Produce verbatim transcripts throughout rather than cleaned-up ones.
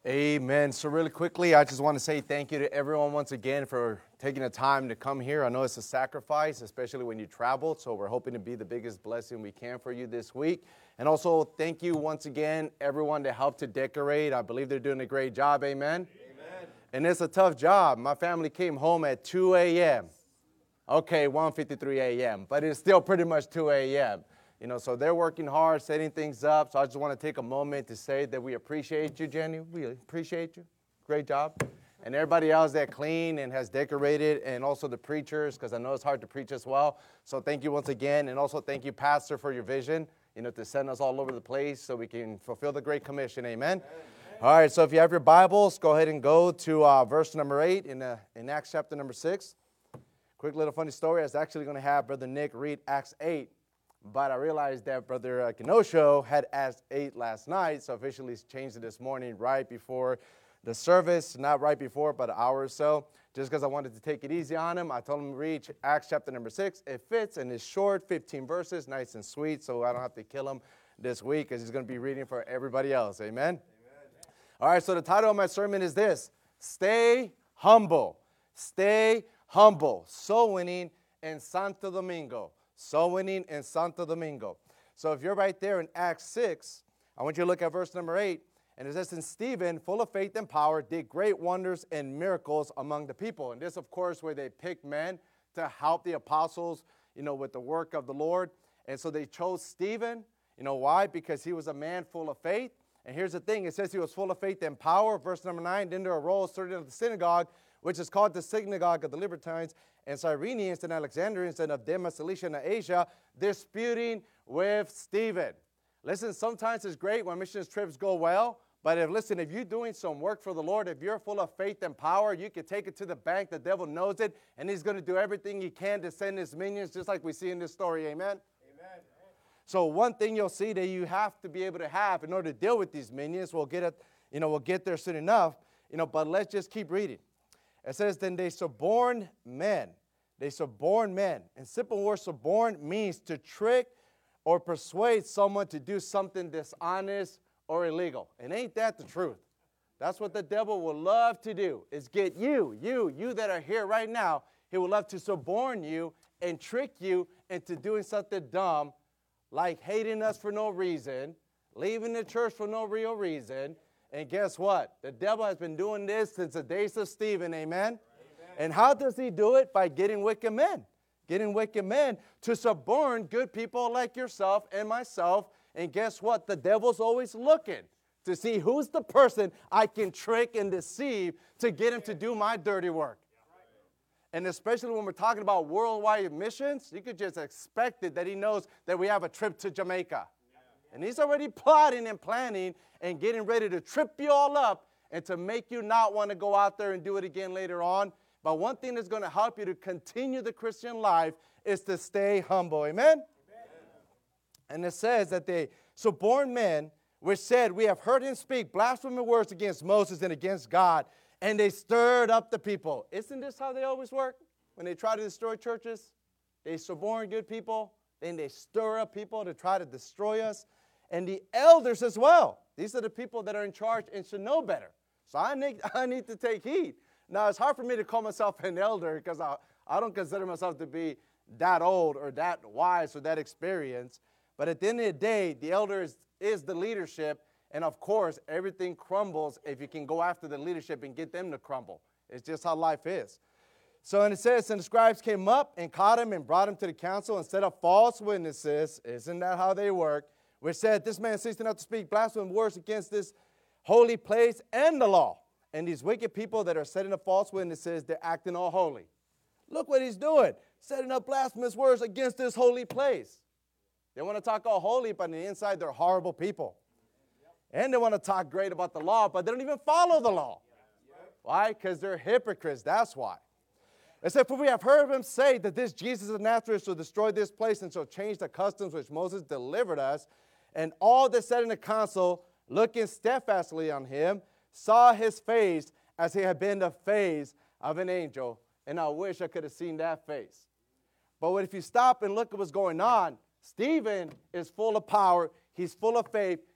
Amen. So really quickly, I just want to say thank you to everyone once again for taking the time to come here. I know it's a sacrifice, especially when you travel, so we're hoping to be the biggest blessing we can for you this week. And also, thank you once again, everyone that helped to decorate. I believe they're doing a great job. Amen? Amen. And it's a tough job. My family came home at two a.m. Okay, one fifty-three a.m., but it's still pretty much two a.m., You know, so they're working hard, setting things up. So I just want to take a moment to say that we appreciate you, Jenny. We appreciate you. Great job. And everybody else that cleaned and has decorated, and also the preachers, because I know it's hard to preach as well. So thank you once again. And also thank you, Pastor, for your vision, you know, to send us all over the place so we can fulfill the Great Commission. Amen. Amen. All right, so if you have your Bibles, go ahead and go to uh, verse number eight in, uh, in Acts chapter number six. Quick little funny story. I was actually going to have Brother Nick read Acts eight. But I realized that Brother uh, Kenosho had Acts eight last night, so officially changed it this morning right before the service. Not right before, but an hour or so. Just because I wanted to take it easy on him, I told him to read Acts chapter number six. It fits, and it's short, fifteen verses, nice and sweet, so I don't have to kill him this week because he's going to be reading for everybody else. Amen? Amen? All right, so the title of my sermon is this: Stay Humble. Stay Humble. Soul winning in Santo Domingo. Soul winning in Santo Domingo. So if you're right there in Acts six, I want you to look at verse number eight. And it says, and Stephen, full of faith and power, did great wonders and miracles among the people. And this, of course, where they picked men to help the apostles, you know, with the work of the Lord. And so they chose Stephen. You know why? Because he was a man full of faith. And here's the thing. It says he was full of faith and power. Verse number nine, then there arose certain of the synagogue, which is called the synagogue of the Libertines, and Cyrenians and Alexandrians and of Demas, Cilicia, and Asia, disputing with Stephen. Listen, sometimes it's great when mission trips go well, but if, listen, if you're doing some work for the Lord, if you're full of faith and power, you can take it to the bank. The devil knows it, and he's going to do everything he can to send his minions, just like we see in this story. Amen? Amen. So one thing you'll see that you have to be able to have in order to deal with these minions, we'll get it, you know, we'll get there soon enough, you know, but let's just keep reading. It says, then they suborned men. They suborned men. And simple word suborn means to trick or persuade someone to do something dishonest or illegal. And ain't that the truth? That's what the devil will love to do, is get you, you, you that are here right now. He will love to suborn you and trick you into doing something dumb, like hating us for no reason, leaving the church for no real reason. And guess what? The devil has been doing this since the days of Stephen, amen? Amen? And how does he do it? By getting wicked men. Getting wicked men to suborn good people like yourself and myself. And guess what? The devil's always looking to see who's the person I can trick and deceive to get him to do my dirty work. And especially when we're talking about worldwide missions, you could just expect it that he knows that we have a trip to Jamaica. And he's already plotting and planning and getting ready to trip you all up and to make you not want to go out there and do it again later on. But one thing that's going to help you to continue the Christian life is to stay humble. Amen? Amen. And it says that they suborned men, which said, we have heard him speak blasphemous words against Moses and against God. And they stirred up the people. Isn't this how they always work? When they try to destroy churches, they suborn good people. Then they stir up people to try to destroy us. And the elders as well. These are the people that are in charge and should know better. So I need, I need to take heed. Now, it's hard for me to call myself an elder because I, I don't consider myself to be that old or that wise or that experienced. But at the end of the day, the elder is, is the leadership. And, of course, everything crumbles if you can go after the leadership and get them to crumble. It's just how life is. So, and it says, and the scribes came up and caught him and brought him to the council and set up false witnesses. Isn't that how they work? Which said, this man ceased not to speak blasphemous words against this holy place and the law. And these wicked people that are setting up false witnesses, they're acting all holy. Look what he's doing, setting up blasphemous words against this holy place. They want to talk all holy, but on the inside, they're horrible people. And they want to talk great about the law, but they don't even follow the law. Why? Because they're hypocrites, that's why. It said, for we have heard of him say that this Jesus of Nazareth shall destroy this place and shall change the customs which Moses delivered us. And all that sat in the council, looking steadfastly on him, saw his face as he had been the face of an angel. And I wish I could have seen that face. But if you stop and look at what's going on, Stephen is full of power. He's full of faith.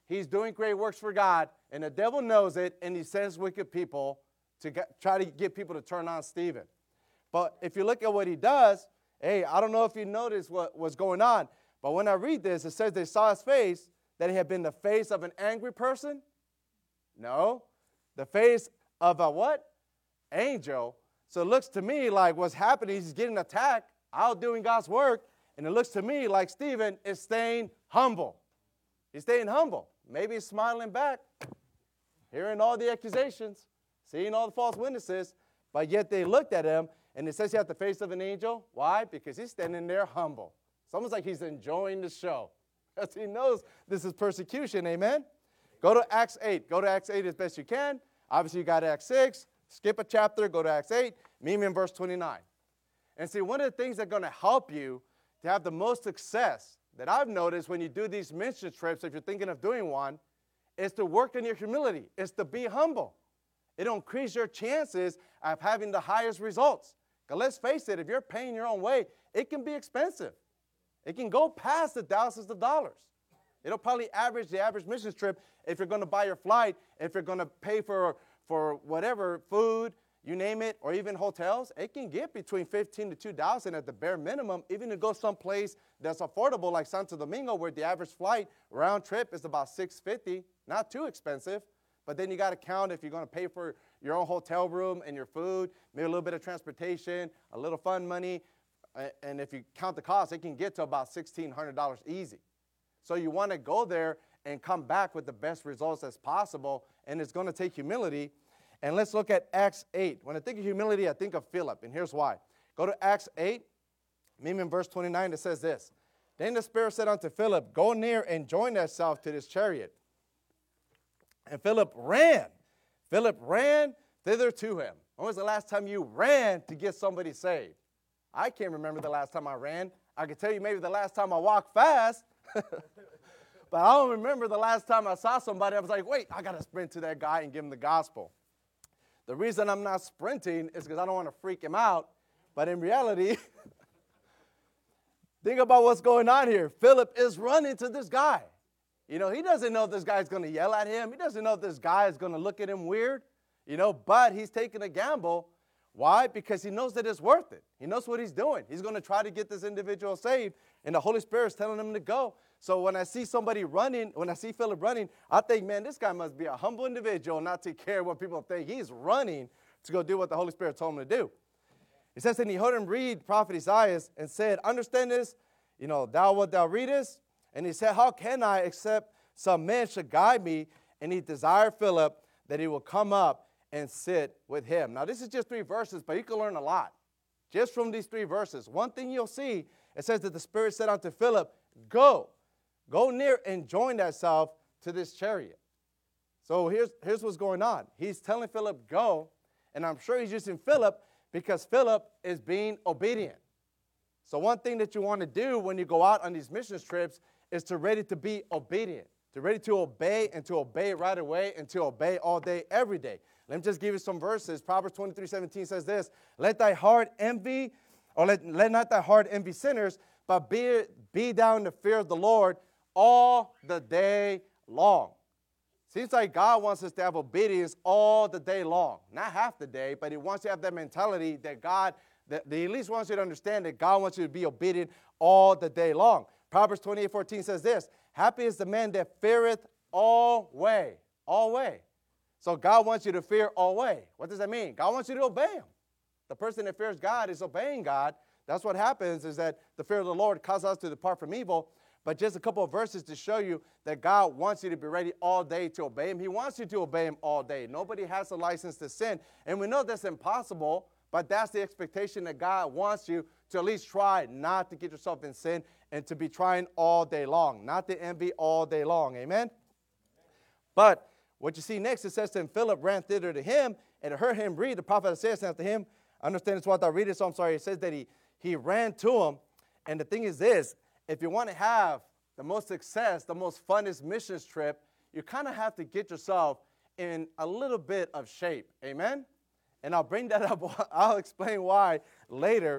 he's doing great works for God, and the devil knows it, and he sends wicked people to get, try to get people to turn on Stephen. But if you look at what he does, hey, I don't know if you noticed what was going on, but when I read this, it says they saw his face, that he had been the face of an angry person. No, the face of a what? Angel. So it looks to me like what's happening, he's getting attacked, out doing God's work, and it looks to me like Stephen is staying humble. He's staying humble. Maybe he's smiling back, hearing all the accusations, seeing all the false witnesses, but yet they looked at him, and it says he had the face of an angel. Why? Because he's standing there humble. It's almost like he's enjoying the show, because he knows this is persecution, amen? Go to Acts eight. Go to Acts eight as best you can. Obviously, you got Acts six. Skip a chapter, go to Acts eight. Meet me in verse twenty-nine. And see, one of the things that's going to help you to have the most success that I've noticed when you do these mission trips, if you're thinking of doing one, is to work on your humility. It's to be humble. It'll increase your chances of having the highest results. Because let's face it, if you're paying your own way, it can be expensive. It can go past the thousands of dollars. It'll probably average the average mission trip if you're going to buy your flight, if you're going to pay for, for whatever, food, you name it, or even hotels. It can get between fifteen to two thousand at the bare minimum, even to go someplace that's affordable like Santo Domingo, where the average flight round trip is about six fifty. Not too expensive, but then you got to count if you're going to pay for your own hotel room and your food, maybe a little bit of transportation, a little fund money, and if you count the cost, it can get to about sixteen hundred dollars easy. So you want to go there and come back with the best results as possible, and it's going to take humility. And let's look at Acts eight. When I think of humility, I think of Philip, and here's why. Go to Acts eight, maybe in verse twenty-nine, it says this. Then the Spirit said unto Philip, go near and join thyself to this chariot. And Philip ran. Philip ran thither to him. When was the last time you ran to get somebody saved? I can't remember the last time I ran. I can tell you maybe the last time I walked fast. But I don't remember the last time I saw somebody, I was like, wait, I got to sprint to that guy and give him the gospel. The reason I'm not sprinting is because I don't want to freak him out. But in reality, think about what's going on here. Philip is running to this guy. You know, he doesn't know if this guy's going to yell at him. He doesn't know if this guy is going to look at him weird, you know, but he's taking a gamble. Why? Because he knows that it's worth it. He knows what he's doing. He's going to try to get this individual saved, and the Holy Spirit is telling him to go. So when I see somebody running, when I see Philip running, I think, man, this guy must be a humble individual, not to care what people think. He's running to go do what the Holy Spirit told him to do. It says, and he heard him read prophet Isaiah and said, understand this, you know, thou what thou readest? And he said, how can I, except some man should guide me? And he desired Philip that he will come up and sit with him. Now, this is just three verses, but you can learn a lot just from these three verses. One thing you'll see, it says that the Spirit said unto Philip, go, go near and join thyself to this chariot. So here's, here's what's going on. He's telling Philip, go, and I'm sure he's using Philip because Philip is being obedient. So one thing that you want to do when you go out on these mission trips is to ready to be obedient, to ready to obey and to obey right away and to obey all day, every day. Let me just give you some verses. Proverbs twenty-three seventeen says this, let thy heart envy, or let, let not thy heart envy sinners, but be, be thou in the fear of the Lord all the day long. Seems like God wants us to have obedience all the day long. Not half the day, but he wants you to have that mentality that God, that, that he at least wants you to understand that God wants you to be obedient all the day long. Proverbs twenty-eight fourteen says this, happy is the man that feareth alway, alway. So God wants you to fear alway. What does that mean? God wants you to obey him. The person that fears God is obeying God. That's what happens, is that the fear of the Lord causes us to depart from evil. But just a couple of verses to show you that God wants you to be ready all day to obey him. He wants you to obey him all day. Nobody has a license to sin. And we know that's impossible, but that's the expectation that God wants you to at least try not to get yourself in sin and to be trying all day long, not to envy all day long. Amen? But what you see next, it says, then Philip ran thither to him, and heard him read. The prophet Isaiah said to him, understand it's what I read it, so I'm sorry. It says that he, he ran to him. And the thing is this, if you want to have the most success, the most funnest missions trip, you kind of have to get yourself in a little bit of shape. Amen? And I'll bring that up. I'll explain why later.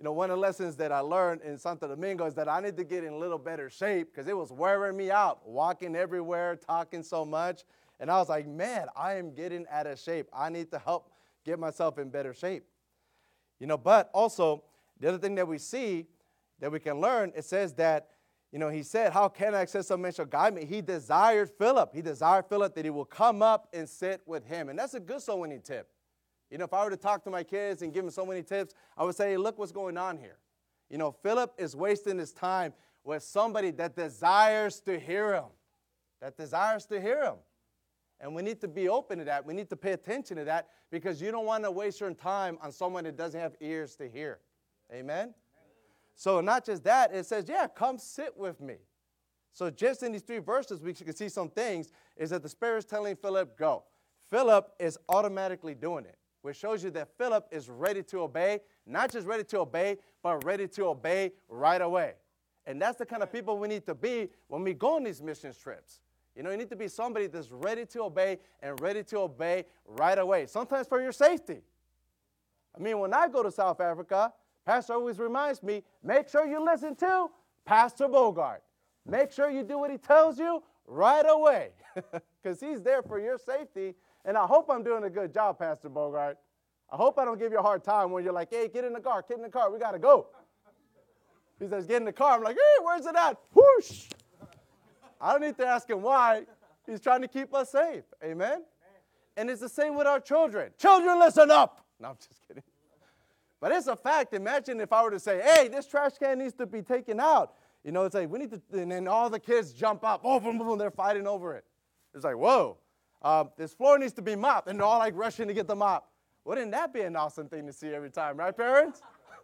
you know, one of the lessons that I learned in Santo Domingo is that I need to get in a little better shape because it was wearing me out, walking everywhere, talking so much. And I was like, man, I am getting out of shape. I need to help get myself in better shape. You know, but also, the other thing that we see that we can learn, it says that, you know, he said, how can I accept some man shall guide me? He desired Philip. He desired Philip that he will come up and sit with him. And that's a good soul winning tip. You know, if I were to talk to my kids and give them so many tips, I would say, hey, look what's going on here. You know, Philip is wasting his time with somebody that desires to hear him, that desires to hear him. And we need to be open to that. We need to pay attention to that because you don't want to waste your time on someone that doesn't have ears to hear. Amen? Amen? So not just that, it says, yeah, come sit with me. So just in these three verses, we can see some things, is that the Spirit is telling Philip, go. Philip is automatically doing it, which shows you that Philip is ready to obey, not just ready to obey, but ready to obey right away. And that's the kind of people we need to be when we go on these mission trips. You know, you need to be somebody that's ready to obey and ready to obey right away, sometimes for your safety. I mean, when I go to South Africa, Pastor always reminds me, make sure you listen to Pastor Bogart. Make sure you do what he tells you right away because he's there for your safety. And I hope I'm doing a good job, Pastor Bogart. I hope I don't give you a hard time when you're like, hey, get in the car, get in the car, we got to go. He says, get in the car. I'm like, hey, where's it at? Whoosh. I don't need to ask him why. He's trying to keep us safe. Amen? Amen? And it's the same with our children. Children, listen up. No, I'm just kidding. But it's a fact. Imagine if I were to say, hey, this trash can needs to be taken out. You know, it's like, we need to, and then all the kids jump up. Oh, boom, boom, they're fighting over it. It's like, whoa, uh, this floor needs to be mopped. And they're all like rushing to get the mop. Wouldn't that be an awesome thing to see every time, right, parents?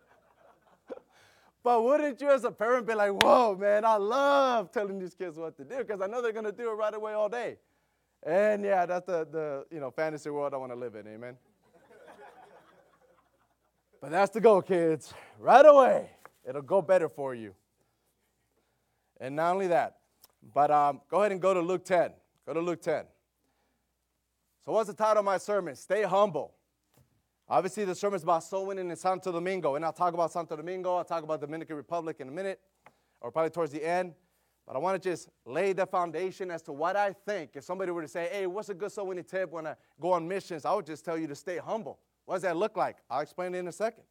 But wouldn't you as a parent be like, whoa, man, I love telling these kids what to do because I know they're going to do it right away all day. And, yeah, that's the, the you know, fantasy world I want to live in, amen? But that's the goal, kids. Right away. It'll go better for you. And not only that, but um, go ahead and go to Luke ten. Go to Luke ten. So what's the title of my sermon? Stay humble. Obviously, the sermon is about soul winning in Santo Domingo. And I'll talk about Santo Domingo. I'll talk about the Dominican Republic in a minute, or probably towards the end. But I want to just lay the foundation as to what I think. If somebody were to say, hey, what's a good soul winning tip when I go on missions? I would just tell you to stay humble. What does that look like? I'll explain it in a second.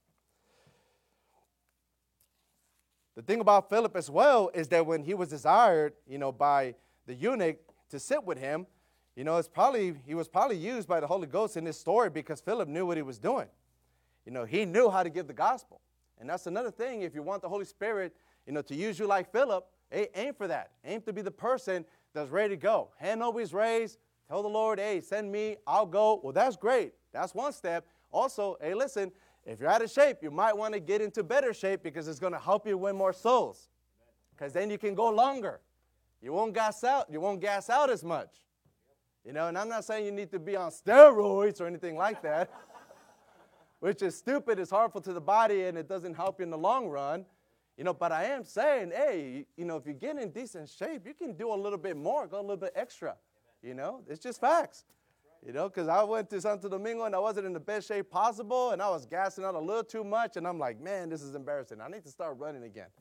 The thing about Philip as well is that when he was desired, you know, by the eunuch to sit with him, you know, it's probably he was probably used by the Holy Ghost in this story because Philip knew what he was doing. You know, he knew how to give the gospel. And that's another thing. If you want the Holy Spirit, you know, to use you like Philip, hey, aim for that. Aim to be the person that's ready to go. Hand always raised. Tell the Lord, hey, send me. I'll go. Well, that's great. That's one step. Also, hey, listen, if you're out of shape, you might want to get into better shape because it's going to help you win more souls. Because then you can go longer. You won't gas out. You won't gas out as much. You know, and I'm not saying you need to be on steroids or anything like that, which is stupid, it's harmful to the body, and it doesn't help you in the long run. You know, but I am saying, hey, you know, if you get in decent shape, you can do a little bit more, go a little bit extra. You know, it's just facts. You know, because I went to Santo Domingo and I wasn't in the best shape possible, and I was gassing out a little too much, and I'm like, man, this is embarrassing. I need to start running again.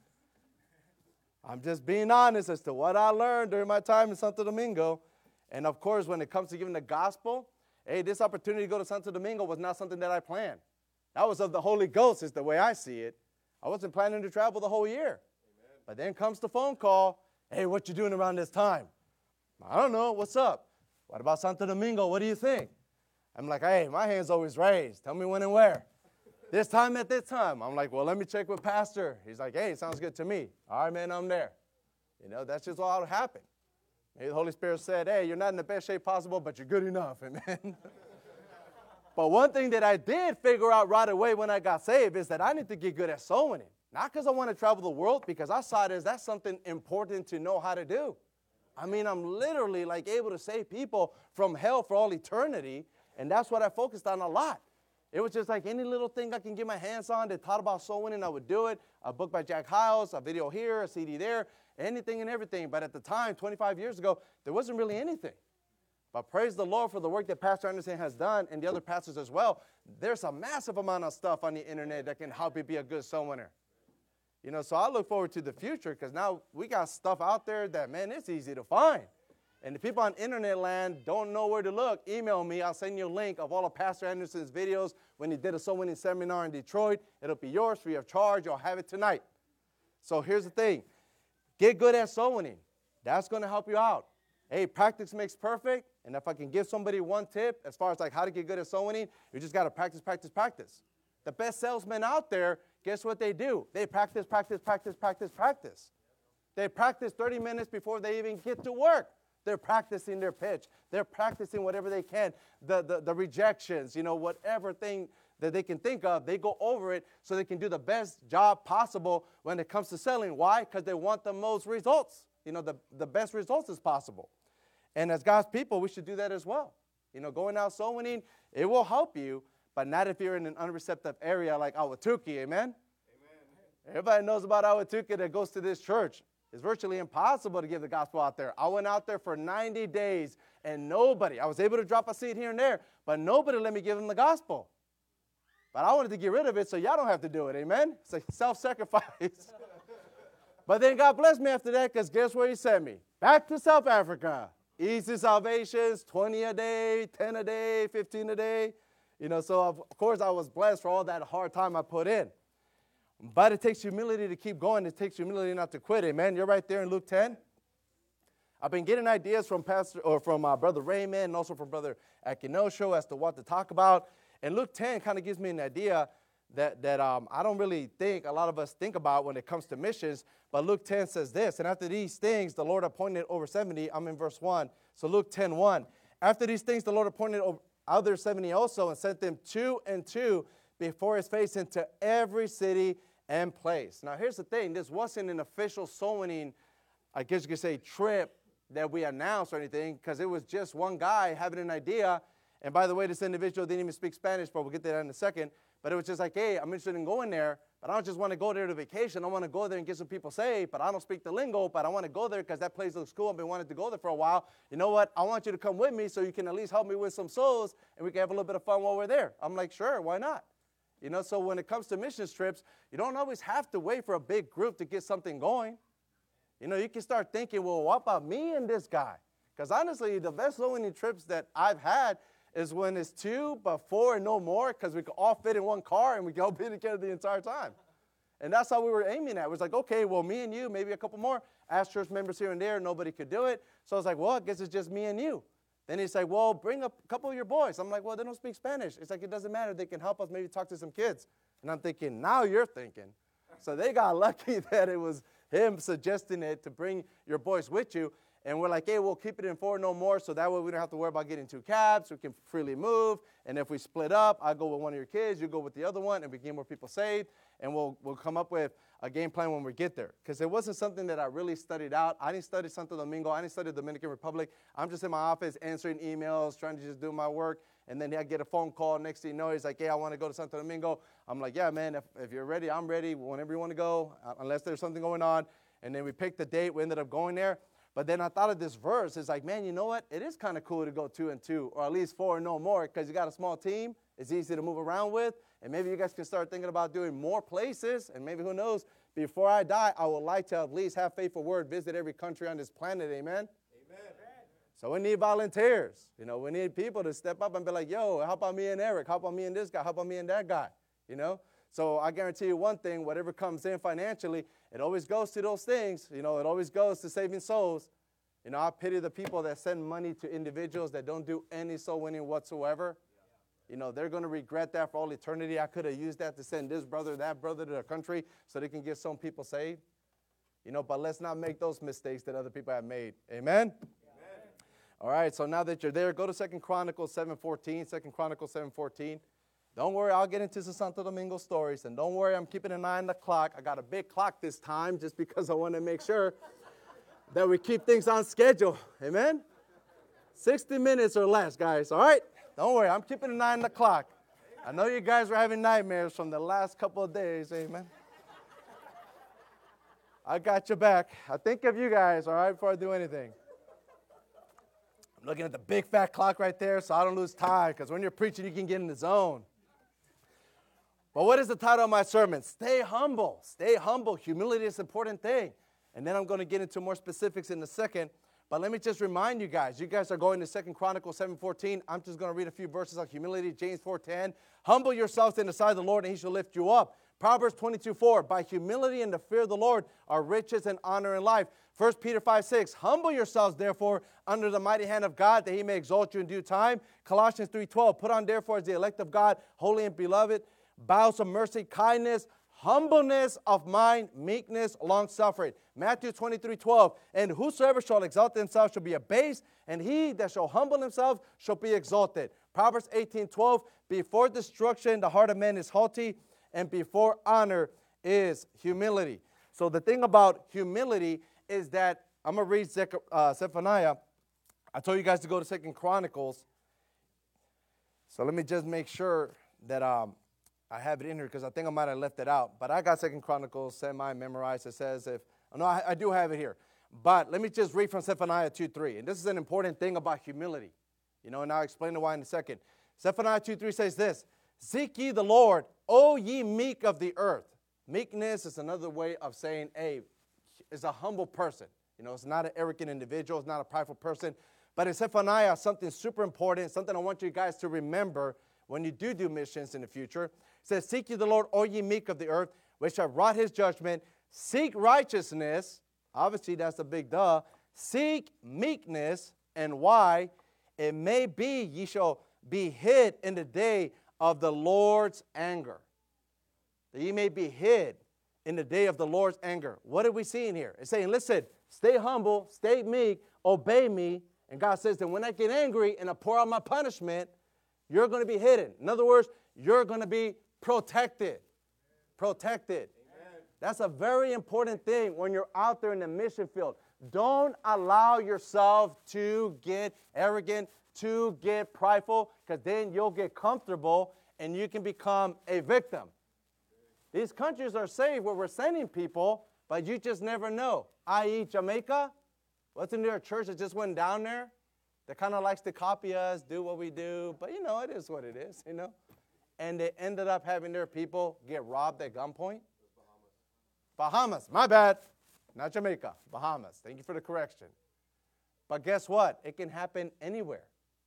I'm just being honest as to what I learned during my time in Santo Domingo. And, of course, when it comes to giving the gospel, hey, this opportunity to go to Santo Domingo was not something that I planned. That was of the Holy Ghost is the way I see it. I wasn't planning to travel the whole year. Amen. But then comes the phone call, hey, what you doing around this time? I don't know. What's up? What about Santo Domingo? What do you think? I'm like, hey, my hand's always raised. Tell me when and where. This time at this time. I'm like, well, let me check with Pastor. He's like, hey, sounds good to me. All right, man, I'm there. You know, that's just all that happened. Maybe the Holy Spirit said, hey, you're not in the best shape possible, but you're good enough. Amen. But one thing that I did figure out right away when I got saved is that I need to get good at soul winning. Not because I want to travel the world, because I saw it as that's something important to know how to do. I mean, I'm literally like able to save people from hell for all eternity, and that's what I focused on a lot. It was just like any little thing I can get my hands on that taught about soul winning, I would do it. A book by Jack Hyles, a video here, a C D there, anything and everything. But at the time, twenty-five years ago, there wasn't really anything. But praise the Lord for the work that Pastor Anderson has done and the other pastors as well. There's a massive amount of stuff on the internet that can help you be a good soul winner. You know, so I look forward to the future because now we got stuff out there that, man, it's easy to find. And the people on internet land don't know where to look, email me. I'll send you a link of all of Pastor Anderson's videos when he did a soul winning seminar in Detroit. It'll be yours free of charge. You'll have it tonight. So here's the thing. Get good at soul winning. That's going to help you out. Hey, practice makes perfect. And if I can give somebody one tip as far as like how to get good at soul winning, you just got to practice, practice, practice. The best salesmen out there, guess what they do? They practice, practice, practice, practice, practice. They practice thirty minutes before they even get to work. They're practicing their pitch. They're practicing whatever they can. The, the, the rejections, you know, whatever thing that they can think of, they go over it so they can do the best job possible when it comes to selling. Why? Because they want the most results. You know, the, the best results as possible. And as God's people, we should do that as well. You know, going out soul winning, it will help you, but not if you're in an unreceptive area like Ahwatukee, amen? Amen. Everybody knows about Ahwatukee that goes to this church. It's virtually impossible to give the gospel out there. I went out there for ninety days, and nobody, I was able to drop a seed here and there, but nobody let me give them the gospel. But I wanted to get rid of it so y'all don't have to do it, amen? It's like self-sacrifice. But then God blessed me after that because guess where he sent me? Back to South Africa. Easy salvations, twenty a day, ten a day, fifteen a day. You know, so of course I was blessed for all that hard time I put in. But it takes humility to keep going. It takes humility not to quit. Amen. You're right there in Luke ten. I've been getting ideas from Pastor or from uh, Brother Raymond and also from Brother Akinosho as to what to talk about. And Luke ten kind of gives me an idea that, that um, I don't really think a lot of us think about when it comes to missions. But Luke ten says this, and after these things, the Lord appointed over seventy. I'm in verse one. So Luke ten one. After these things, the Lord appointed over other seventy also and sent them two and two before his face into every city and place. Now, here's the thing. This wasn't an official soul winning, I guess you could say, trip that we announced or anything, because it was just one guy having an idea. And by the way, this individual didn't even speak Spanish, but we'll get to that in a second. But it was just like, hey, I'm interested in going there, but I don't just want to go there to vacation. I want to go there and get some people saved, but I don't speak the lingo, but I want to go there because that place looks cool. I've been wanting to go there for a while. You know what? I want you to come with me so you can at least help me win some souls, and we can have a little bit of fun while we're there. I'm like, sure, why not? You know, so when it comes to missions trips, you don't always have to wait for a big group to get something going. You know, you can start thinking, well, what about me and this guy? Because honestly, the best soul winning trips that I've had is when it's two, but four and no more, because we can all fit in one car and we can all be together the entire time. And that's how we were aiming at. It was like, okay, well, me and you, maybe a couple more. Asked church members here and there, nobody could do it. So I was like, well, I guess it's just me and you. Then he's like, well, bring a couple of your boys. I'm like, well, they don't speak Spanish. It's like, it doesn't matter. They can help us maybe talk to some kids. And I'm thinking, now you're thinking. So they got lucky that it was him suggesting it to bring your boys with you. And we're like, hey, we'll keep it in four no more, so that way we don't have to worry about getting two cabs. We can freely move. And if we split up, I go with one of your kids, you go with the other one, and we get more people saved. And we'll we'll come up with a game plan when we get there. Because it wasn't something that I really studied out. I didn't study Santo Domingo. I didn't study the Dominican Republic. I'm just in my office answering emails, trying to just do my work. And then I get a phone call. Next thing you know, he's like, hey, I want to go to Santo Domingo. I'm like, yeah, man, if, if you're ready, I'm ready. Whenever you want to go, uh, unless there's something going on. And then we picked the date. We ended up going there. But then I thought of this verse. It's like, man, you know what? It is kind of cool to go two and two, or at least four and no more, because you got a small team. It's easy to move around with. And maybe you guys can start thinking about doing more places. And maybe, who knows, before I die, I would like to at least have Faithful Word visit every country on this planet. Amen? Amen. So we need volunteers. You know, we need people to step up and be like, yo, how about me and Eric? How about me and this guy? How about me and that guy? You know? So I guarantee you one thing, whatever comes in financially, it always goes to those things. You know, it always goes to saving souls. You know, I pity the people that send money to individuals that don't do any soul winning whatsoever. You know, they're going to regret that for all eternity. I could have used that to send this brother, that brother to the country so they can get some people saved. You know, but let's not make those mistakes that other people have made. Amen? Amen. All right, so now that you're there, go to Second Chronicles seven fourteen. Second Chronicles seven fourteen. Don't worry, I'll get into some Santo Domingo stories. And don't worry, I'm keeping an eye on the clock. I got a big clock this time just because I want to make sure that we keep things on schedule. Amen? sixty minutes or less, guys, all right? Don't worry, I'm keeping an eye on the clock. I know you guys were having nightmares from the last couple of days, amen? I got your back. I think of you guys, all right, before I do anything. I'm looking at the big fat clock right there so I don't lose time, because when you're preaching, you can get in the zone. But what is the title of my sermon? Stay humble. Stay humble. Humility is an important thing. And then I'm going to get into more specifics in a second. But let me just remind you guys, you guys are going to Second Chronicles seven fourteen. I'm just going to read a few verses on humility. James four ten. Humble yourselves in the sight of the Lord, and he shall lift you up. Proverbs twenty-two four. By humility and the fear of the Lord are riches and honor in life. First Peter five six. Humble yourselves, therefore, under the mighty hand of God, that he may exalt you in due time. Colossians three twelve. Put on, therefore, as the elect of God, holy and beloved, bowels of mercy, kindness, humbleness of mind, meekness, long-suffering. Matthew twenty-three twelve. And whosoever shall exalt himself shall be abased, and he that shall humble himself shall be exalted. Proverbs eighteen twelve. Before destruction the heart of man is haughty, and before honor is humility. So the thing about humility is that, I'm going to read Zech- uh, Zephaniah. I told you guys to go to Second Chronicles. So let me just make sure that um, I have it in here, because I think I might have left it out. But I got Second Chronicles semi-memorized. It says if, no, I, I do have it here. But let me just read from Zephaniah two three. And this is an important thing about humility. You know, and I'll explain why in a second. Zephaniah two three says this. Seek ye the Lord, O ye meek of the earth. Meekness is another way of saying, hey, is a humble person. You know, it's not an arrogant individual. It's not a prideful person. But in Zephaniah, something super important, something I want you guys to remember when you do do missions in the future. It says, seek ye the Lord, O ye meek of the earth, which have wrought his judgment. Seek righteousness. Obviously, that's a big duh. Seek meekness. And why? It may be ye shall be hid in the day of the Lord's anger. That ye may be hid in the day of the Lord's anger. What are we seeing here? It's saying, listen, stay humble, stay meek, obey me. And God says that when I get angry and I pour out my punishment, you're going to be hidden. In other words, you're going to be protected. Protected. Amen. That's a very important thing when you're out there in the mission field. Don't allow yourself to get arrogant, to get prideful, because then you'll get comfortable and you can become a victim. These countries are safe where we're sending people, but you just never know. that is. Jamaica. Wasn't there a church that just went down there that kind of likes to copy us, do what we do? But, you know, it is what it is, you know. And they ended up having their people get robbed at gunpoint. Bahamas. Bahamas. My bad. Not Jamaica. Bahamas. Thank you for the correction. But guess what? It can happen anywhere.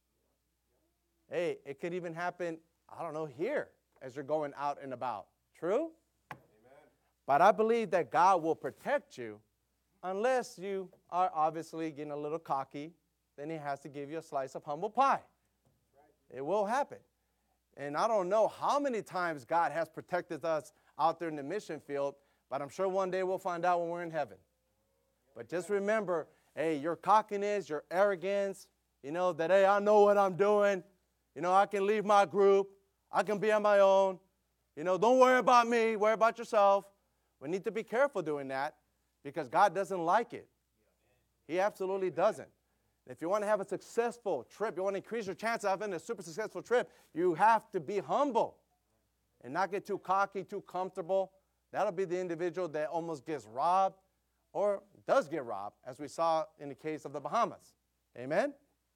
Hey, it could even happen, I don't know, here as you're going out and about. True? Amen. But I believe that God will protect you unless you are obviously getting a little cocky. Then he has to give you a slice of humble pie. Right. It will happen. And I don't know how many times God has protected us out there in the mission field, but I'm sure one day we'll find out when we're in heaven. But just remember, hey, your cockiness, your arrogance, you know, that, hey, I know what I'm doing. You know, I can leave my group. I can be on my own. You know, don't worry about me. Worry about yourself. We need to be careful doing that because God doesn't like it. He absolutely doesn't. If you want to have a successful trip, you want to increase your chance of having a super successful trip, you have to be humble and not get too cocky, too comfortable. That'll be the individual that almost gets robbed or does get robbed, as we saw in the case of the Bahamas. Amen?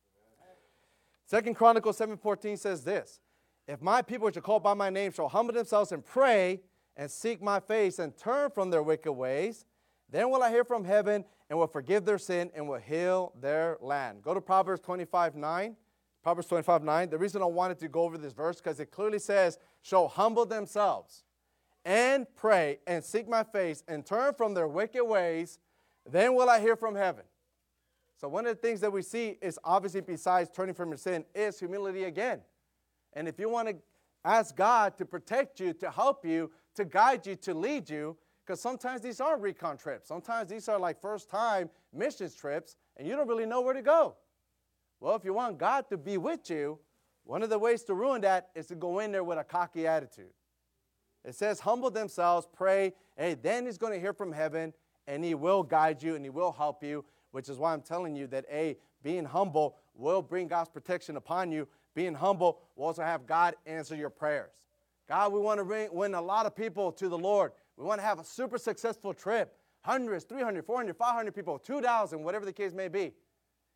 Second Chronicles seven fourteen says this. If my people which are called by my name shall humble themselves and pray and seek my face and turn from their wicked ways, then will I hear from heaven and will forgive their sin and will heal their land. Go to Proverbs twenty-five nine. Proverbs twenty-five nine. The reason I wanted to go over this verse because it clearly says, shall humble themselves and pray and seek my face and turn from their wicked ways, then will I hear from heaven. So one of the things that we see is obviously besides turning from your sin is humility again. And if you want to ask God to protect you, to help you, to guide you, to lead you, because sometimes these are recon trips. Sometimes these are like first-time missions trips, and you don't really know where to go. Well, if you want God to be with you, one of the ways to ruin that is to go in there with a cocky attitude. It says, humble themselves, pray, hey, then he's going to hear from heaven, and he will guide you, and he will help you, which is why I'm telling you that, A, being humble will bring God's protection upon you. Being humble will also have God answer your prayers. God, we want to bring, win a lot of people to the Lord. We want to have a super successful trip. Hundreds, three hundred, four hundred, five hundred people, two thousand, whatever the case may be.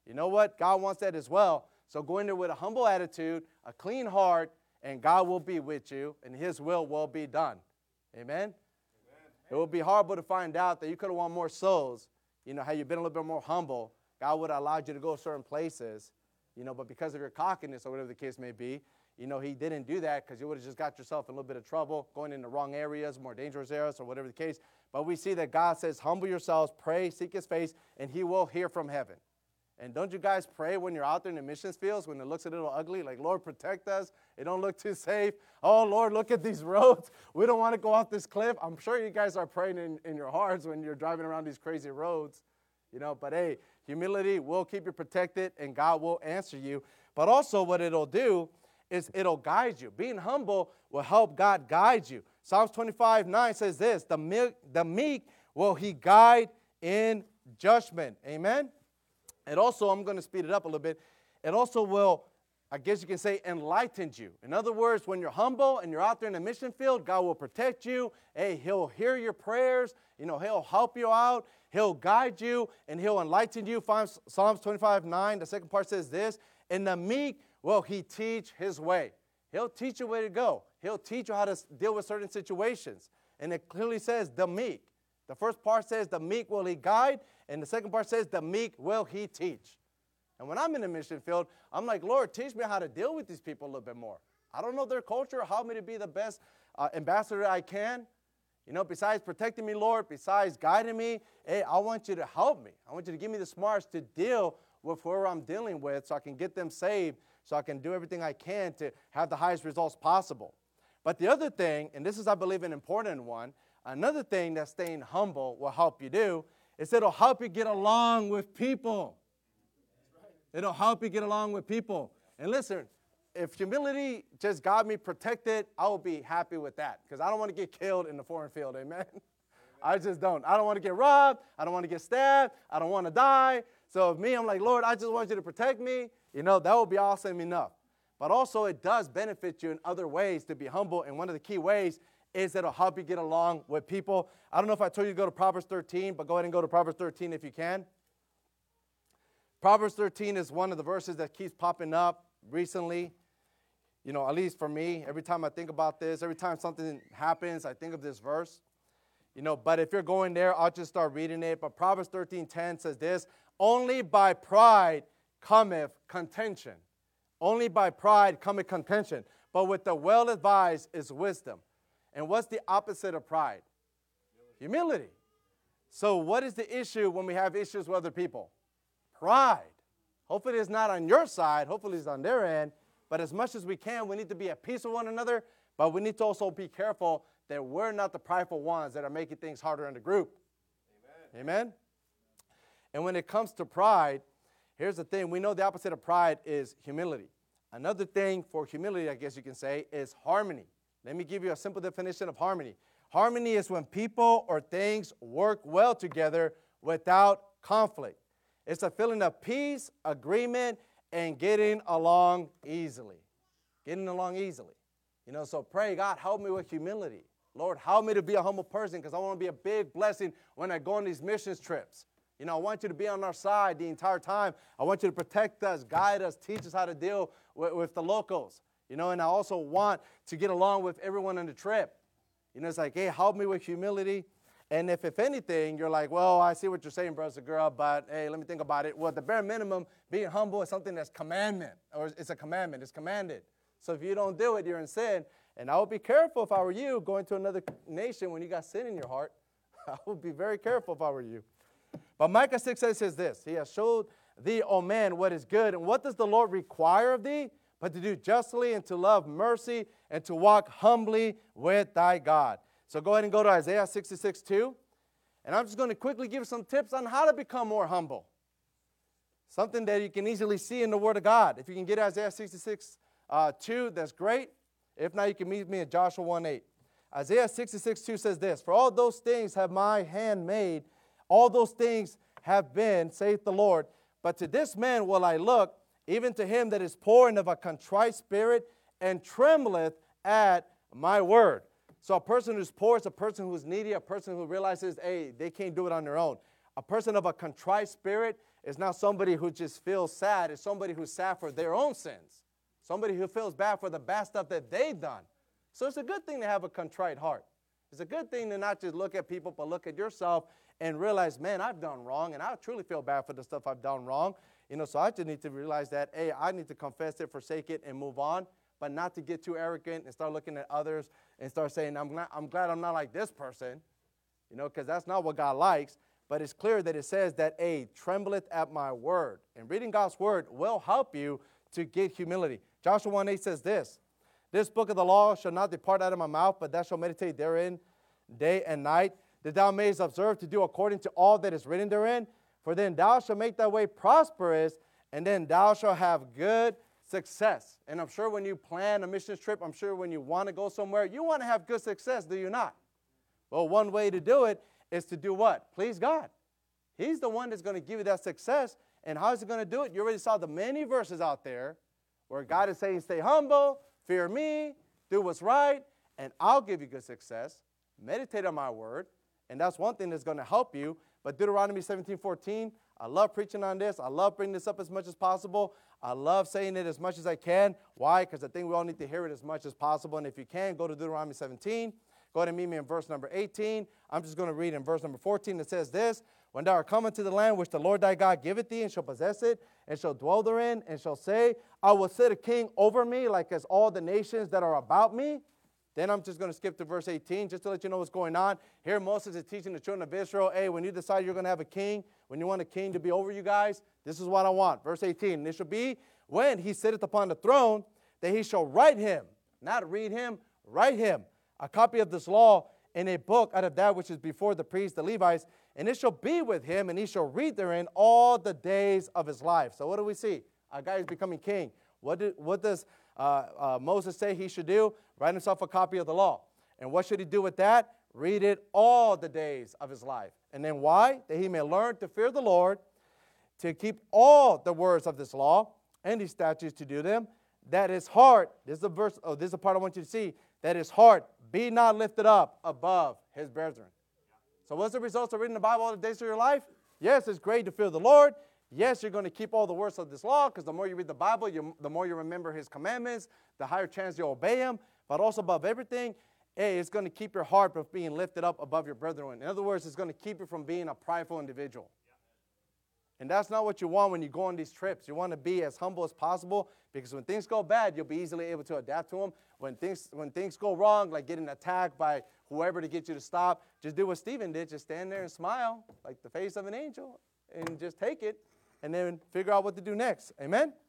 You know what? God wants that as well. So go in there with a humble attitude, a clean heart, and God will be with you, and his will will be done. Amen? Amen. It would be horrible to find out that you could have won more souls. You know, had you been a little bit more humble, God would have allowed you to go certain places, you know, but because of your cockiness or whatever the case may be, you know, he didn't do that because you would have just got yourself in a little bit of trouble, going in the wrong areas, more dangerous areas, or whatever the case. But we see that God says, humble yourselves, pray, seek his face, and he will hear from heaven. And don't you guys pray when you're out there in the missions fields, when it looks a little ugly, like, Lord, protect us. It don't look too safe. Oh, Lord, look at these roads. We don't want to go off this cliff. I'm sure you guys are praying in, in your hearts when you're driving around these crazy roads. You know, but hey, humility will keep you protected, and God will answer you. But also what it'll do is it'll guide you. Being humble will help God guide you. Psalms twenty-five nine says this, the meek, the meek will he guide in judgment. Amen? It also, I'm going to speed it up a little bit, it also will, I guess you can say, enlighten you. In other words, when you're humble and you're out there in the mission field, God will protect you. Hey, he'll hear your prayers. You know, he'll help you out. He'll guide you, and he'll enlighten you. Psalms twenty-five nine, the second part says this, and the meek will he teach his way. He'll teach you where to go. He'll teach you how to deal with certain situations. And it clearly says the meek. The first part says the meek will he guide, and the second part says the meek will he teach. And when I'm in the mission field, I'm like, Lord, teach me how to deal with these people a little bit more. I don't know their culture. Help me to be the best uh, ambassador I can. You know, besides protecting me, Lord, besides guiding me, hey, I want you to help me. I want you to give me the smarts to deal with whoever I'm dealing with so I can get them saved, so I can do everything I can to have the highest results possible. But the other thing, and this is, I believe, an important one, another thing that staying humble will help you do is it'll help you get along with people. It'll help you get along with people. And listen, if humility just got me protected, I will be happy with that because I don't want to get killed in the foreign field, amen? I just don't. I don't want to get robbed. I don't want to get stabbed. I don't want to die. So if me, I'm like, Lord, I just want you to protect me. You know, that would be awesome enough. But also it does benefit you in other ways to be humble. And one of the key ways is that it'll help you get along with people. I don't know if I told you to go to Proverbs thirteen, but go ahead and go to Proverbs thirteen if you can. Proverbs thirteen is one of the verses that keeps popping up recently. You know, at least for me, every time I think about this, every time something happens, I think of this verse. You know, but if you're going there, I'll just start reading it. But Proverbs thirteen ten says this, only by pride cometh contention. Only by pride cometh contention. But with the well-advised is wisdom. And what's the opposite of pride? Humility. Humility. So what is the issue when we have issues with other people? Pride. Hopefully it's not on your side. Hopefully it's on their end. But as much as we can, we need to be at peace with one another. But we need to also be careful that we're not the prideful ones that are making things harder in the group. Amen. Amen? And when it comes to pride, here's the thing. We know the opposite of pride is humility. Another thing for humility, I guess you can say, is harmony. Let me give you a simple definition of harmony. Harmony is when people or things work well together without conflict. It's a feeling of peace, agreement, and getting along easily. Getting along easily. You know, so pray, God, help me with humility. Lord, help me to be a humble person because I want to be a big blessing when I go on these missions trips. You know, I want you to be on our side the entire time. I want you to protect us, guide us, teach us how to deal with, with the locals. You know, and I also want to get along with everyone on the trip. You know, it's like, hey, help me with humility. And if, if anything, you're like, well, I see what you're saying, brother, girl, but hey, let me think about it. Well, at the bare minimum, being humble is something that's commandment, or it's a commandment. It's commanded. So if you don't do it, you're in sin. And I would be careful if I were you going to another nation when you got sin in your heart. I would be very careful if I were you. But Micah six says this, he has showed thee, O man, what is good. And what does the Lord require of thee? But to do justly and to love mercy and to walk humbly with thy God. So go ahead and go to Isaiah sixty-six two. And I'm just going to quickly give some tips on how to become more humble. Something that you can easily see in the Word of God. If you can get Isaiah sixty-six two, that's great. If not, you can meet me at Joshua one eight. Isaiah sixty-six two says this, for all those things have my hand made, all those things have been, saith the Lord. But to this man will I look, even to him that is poor and of a contrite spirit, and trembleth at my word. So a person who's poor is a person who's needy, a person who realizes, hey, they can't do it on their own. A person of a contrite spirit It's not somebody who just feels sad. It's somebody who's sad for their own sins. Somebody who feels bad for the bad stuff that they've done. So it's a good thing to have a contrite heart. It's a good thing to not just look at people, but look at yourself and realize, man, I've done wrong, and I truly feel bad for the stuff I've done wrong. You know, so I just need to realize that, hey, I need to confess it, forsake it, and move on, but not to get too arrogant and start looking at others and start saying, I'm glad I'm, glad I'm not like this person, you know, because that's not what God likes. But it's clear that it says that, hey, trembleth at my word. And reading God's word will help you to get humility. Joshua one eight says this, this book of the law shall not depart out of my mouth, but thou shalt meditate therein day and night, that thou mayest observe to do according to all that is written therein. For then thou shalt make thy way prosperous, and then thou shalt have good success. And I'm sure when you plan a mission trip, I'm sure when you want to go somewhere, you want to have good success, do you not? Well, one way to do it is to do what? Please God. He's the one that's going to give you that success. And how is he going to do it? You already saw the many verses out there where God is saying, stay humble, fear me, do what's right, and I'll give you good success. Meditate on my word. And that's one thing that's going to help you. But Deuteronomy seventeen fourteen, I love preaching on this. I love bringing this up as much as possible. I love saying it as much as I can. Why? Because I think we all need to hear it as much as possible. And if you can, go to Deuteronomy seventeen. Go ahead and meet me in verse number eighteen. I'm just going to read in verse number fourteen. It says this, when thou art come into the land which the Lord thy God giveth thee, and shall possess it, and shall dwell therein, and shall say, I will set a king over me, like as all the nations that are about me. Then I'm just going to skip to verse eighteen, just to let you know what's going on. Here Moses is teaching the children of Israel, hey, when you decide you're going to have a king, when you want a king to be over you guys, this is what I want. Verse eighteen, and it shall be, when he sitteth upon the throne, that he shall write him, not read him, write him, a copy of this law in a book out of that which is before the priests, the Levites, and it shall be with him, and he shall read therein all the days of his life. So what do we see? A guy is becoming king. What, do, what does uh, uh, Moses say he should do? Write himself a copy of the law. And what should he do with that? Read it all the days of his life. And then why? That he may learn to fear the Lord, to keep all the words of this law and these statutes to do them, that his heart, this is the verse, oh, this is the part I want you to see, that his heart be not lifted up above his brethren. So what's the results of reading the Bible all the days of your life? Yes, it's great to fear the Lord. Yes, you're going to keep all the words of this law, because the more you read the Bible, you, the more you remember his commandments, the higher chance you'll obey him. But also above everything, hey, it's going to keep your heart from being lifted up above your brethren. In other words, it's going to keep you from being a prideful individual. And that's not what you want when you go on these trips. You want to be as humble as possible, because when things go bad, you'll be easily able to adapt to them. When things, when things go wrong, like getting attacked by whoever to get you to stop, just do what Stephen did. Just stand there and smile like the face of an angel and just take it and then figure out what to do next. Amen? Amen.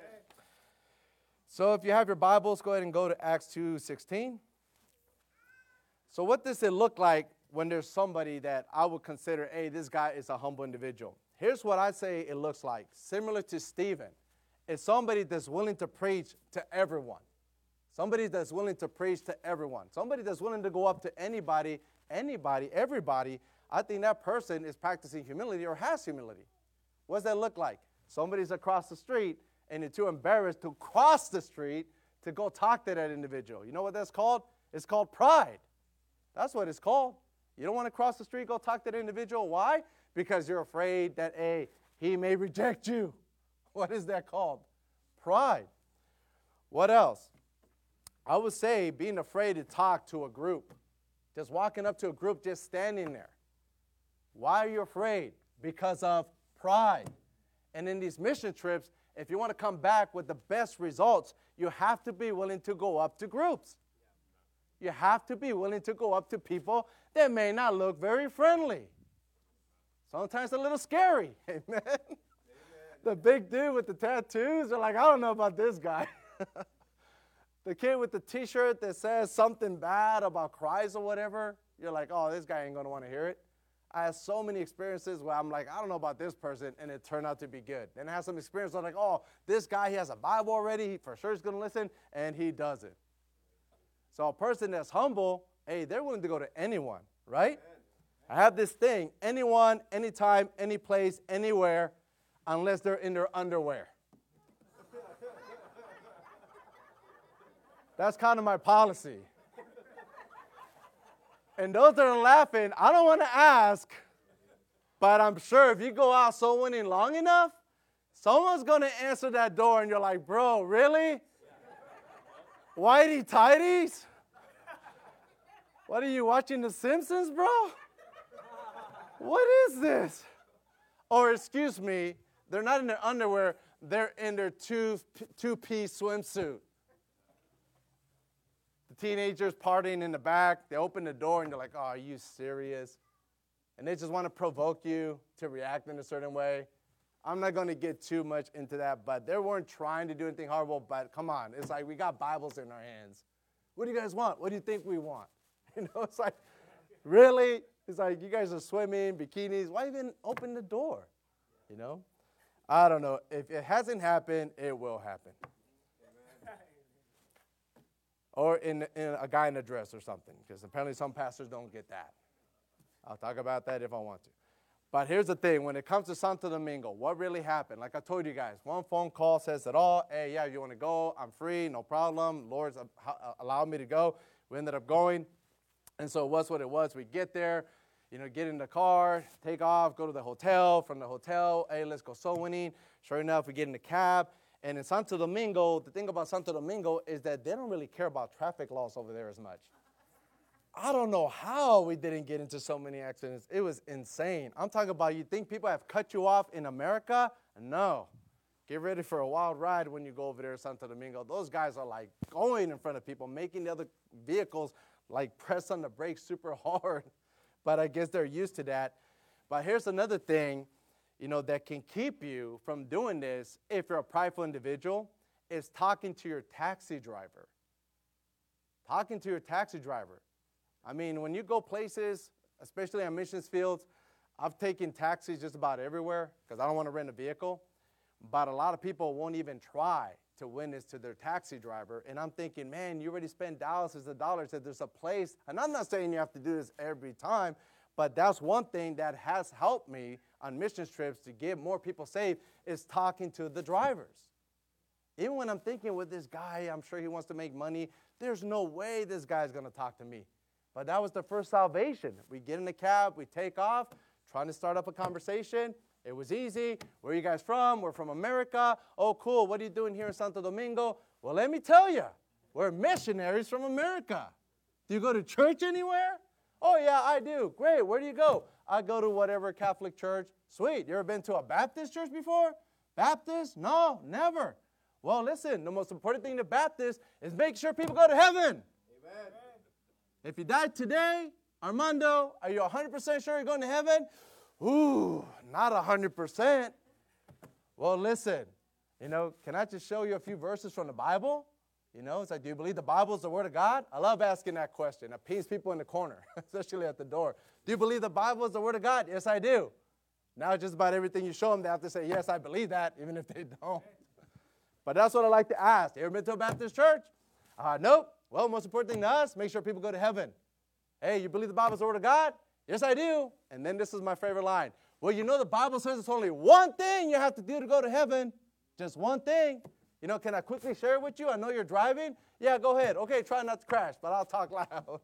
So if you have your Bibles, go ahead and go to Acts two sixteen. So what does it look like when there's somebody that I would consider, hey, this guy is a humble individual? Here's what I say it looks like. Similar to Stephen, it's somebody that's willing to preach to everyone. Somebody that's willing to preach to everyone. Somebody that's willing to go up to anybody, anybody, everybody. I think that person is practicing humility or has humility. What does that look like? Somebody's across the street and you're too embarrassed to cross the street to go talk to that individual. You know what that's called? It's called pride. That's what it's called. You don't want to cross the street, go talk to the individual. Why? Because you're afraid that, hey, he may reject you. What is that called? Pride. What else? I would say being afraid to talk to a group. Just walking up to a group, just standing there. Why are you afraid? Because of pride. And in these mission trips, if you want to come back with the best results, you have to be willing to go up to groups. You have to be willing to go up to people that may not look very friendly. Sometimes a little scary. Amen. Amen. The big dude with the tattoos, they're like, I don't know about this guy. The kid with the T-shirt that says something bad about Christ or whatever, you're like, oh, this guy ain't going to want to hear it. I have so many experiences where I'm like, I don't know about this person, and it turned out to be good. Then I have some experience where I'm like, oh, this guy, he has a Bible already. He for sure is going to listen, and he doesn't. So a person that's humble, hey, they're willing to go to anyone, right? I have this thing, anyone, anytime, any place, anywhere, unless they're in their underwear. That's kind of my policy. And those that are laughing, I don't want to ask, But I'm sure if you go out soul winning long enough, someone's going to answer that door, and you're like, bro, really? Whitey tighties? What are you watching, The Simpsons, bro? What is this? Or excuse me, they're not in their underwear, they're in their two, two-piece swimsuit. The teenagers partying in the back, they open the door and you're like, oh, are you serious? And they just want to provoke you to react in a certain way. I'm not going to get too much into that, but they weren't trying to do anything horrible, but come on. It's like we got Bibles in our hands. What do you guys want? What do you think we want? You know, it's like, really? It's like, you guys are swimming, bikinis. Why even open the door? You know? I don't know. If it hasn't happened, it will happen. Or in, in a guy in a dress or something, because apparently some pastors don't get that. I'll talk about that if I want to. But here's the thing. When it comes to Santo Domingo, what really happened? Like I told you guys, one phone call says it all. Hey, yeah, you want to go? I'm free. No problem. Lord's allowed me to go. We ended up going. And so what's what it was. We get there, you know, get in the car, take off, go to the hotel. From the hotel, hey, let's go soul winning. Sure enough, we get in the cab. And in Santo Domingo, the thing about Santo Domingo is that they don't really care about traffic laws over there as much. I don't know how we didn't get into so many accidents. It was insane. I'm talking about, you think people have cut you off in America? No. Get ready for a wild ride when you go over there to Santo Domingo. Those guys are like going in front of people, making the other vehicles like press on the brakes super hard. But I guess they're used to that. But here's another thing, you know, that can keep you from doing this if you're a prideful individual, is talking to your taxi driver. Talking to your taxi driver. I mean, when you go places, especially on missions fields, I've taken taxis just about everywhere because I don't want to rent a vehicle. But a lot of people won't even try to witness to their taxi driver. And I'm thinking, man, you already spend thousands of dollars if there's a place. And I'm not saying you have to do this every time, but that's one thing that has helped me on missions trips to get more people saved is talking to the drivers. Even when I'm thinking with this guy, I'm sure he wants to make money. There's no way this guy's going to talk to me. But that was the first salvation. We get in the cab, we take off, trying to start up a conversation. It was easy. Where are you guys from? We're from America. Oh, cool. What are you doing here in Santo Domingo? Well, let me tell you, we're missionaries from America. Do you go to church anywhere? Oh, yeah, I do. Great. Where do you go? I go to whatever Catholic church. Sweet. You ever been to a Baptist church before? Baptist? No, never. Well, listen, the most important thing to Baptists is make sure people go to heaven. Amen. If you died today, Armando, are you one hundred percent sure you're going to heaven? Ooh, not one hundred percent. Well, listen, you know, can I just show you a few verses from the Bible? You know, it's like, do you believe the Bible is the Word of God? I love asking that question. It pains people in the corner, especially at the door. Do you believe the Bible is the Word of God? Yes, I do. Now, just about everything you show them, they have to say, yes, I believe that, even if they don't. But that's what I like to ask. You ever been to a Baptist church? Uh, nope. Well, most important thing to us, make sure people go to heaven. Hey, you believe the Bible is the Word of God? Yes, I do. And then this is my favorite line. Well, you know the Bible says it's only one thing you have to do to go to heaven. Just one thing. You know, can I quickly share it with you? I know you're driving. Yeah, go ahead. Okay, try not to crash, but I'll talk loud.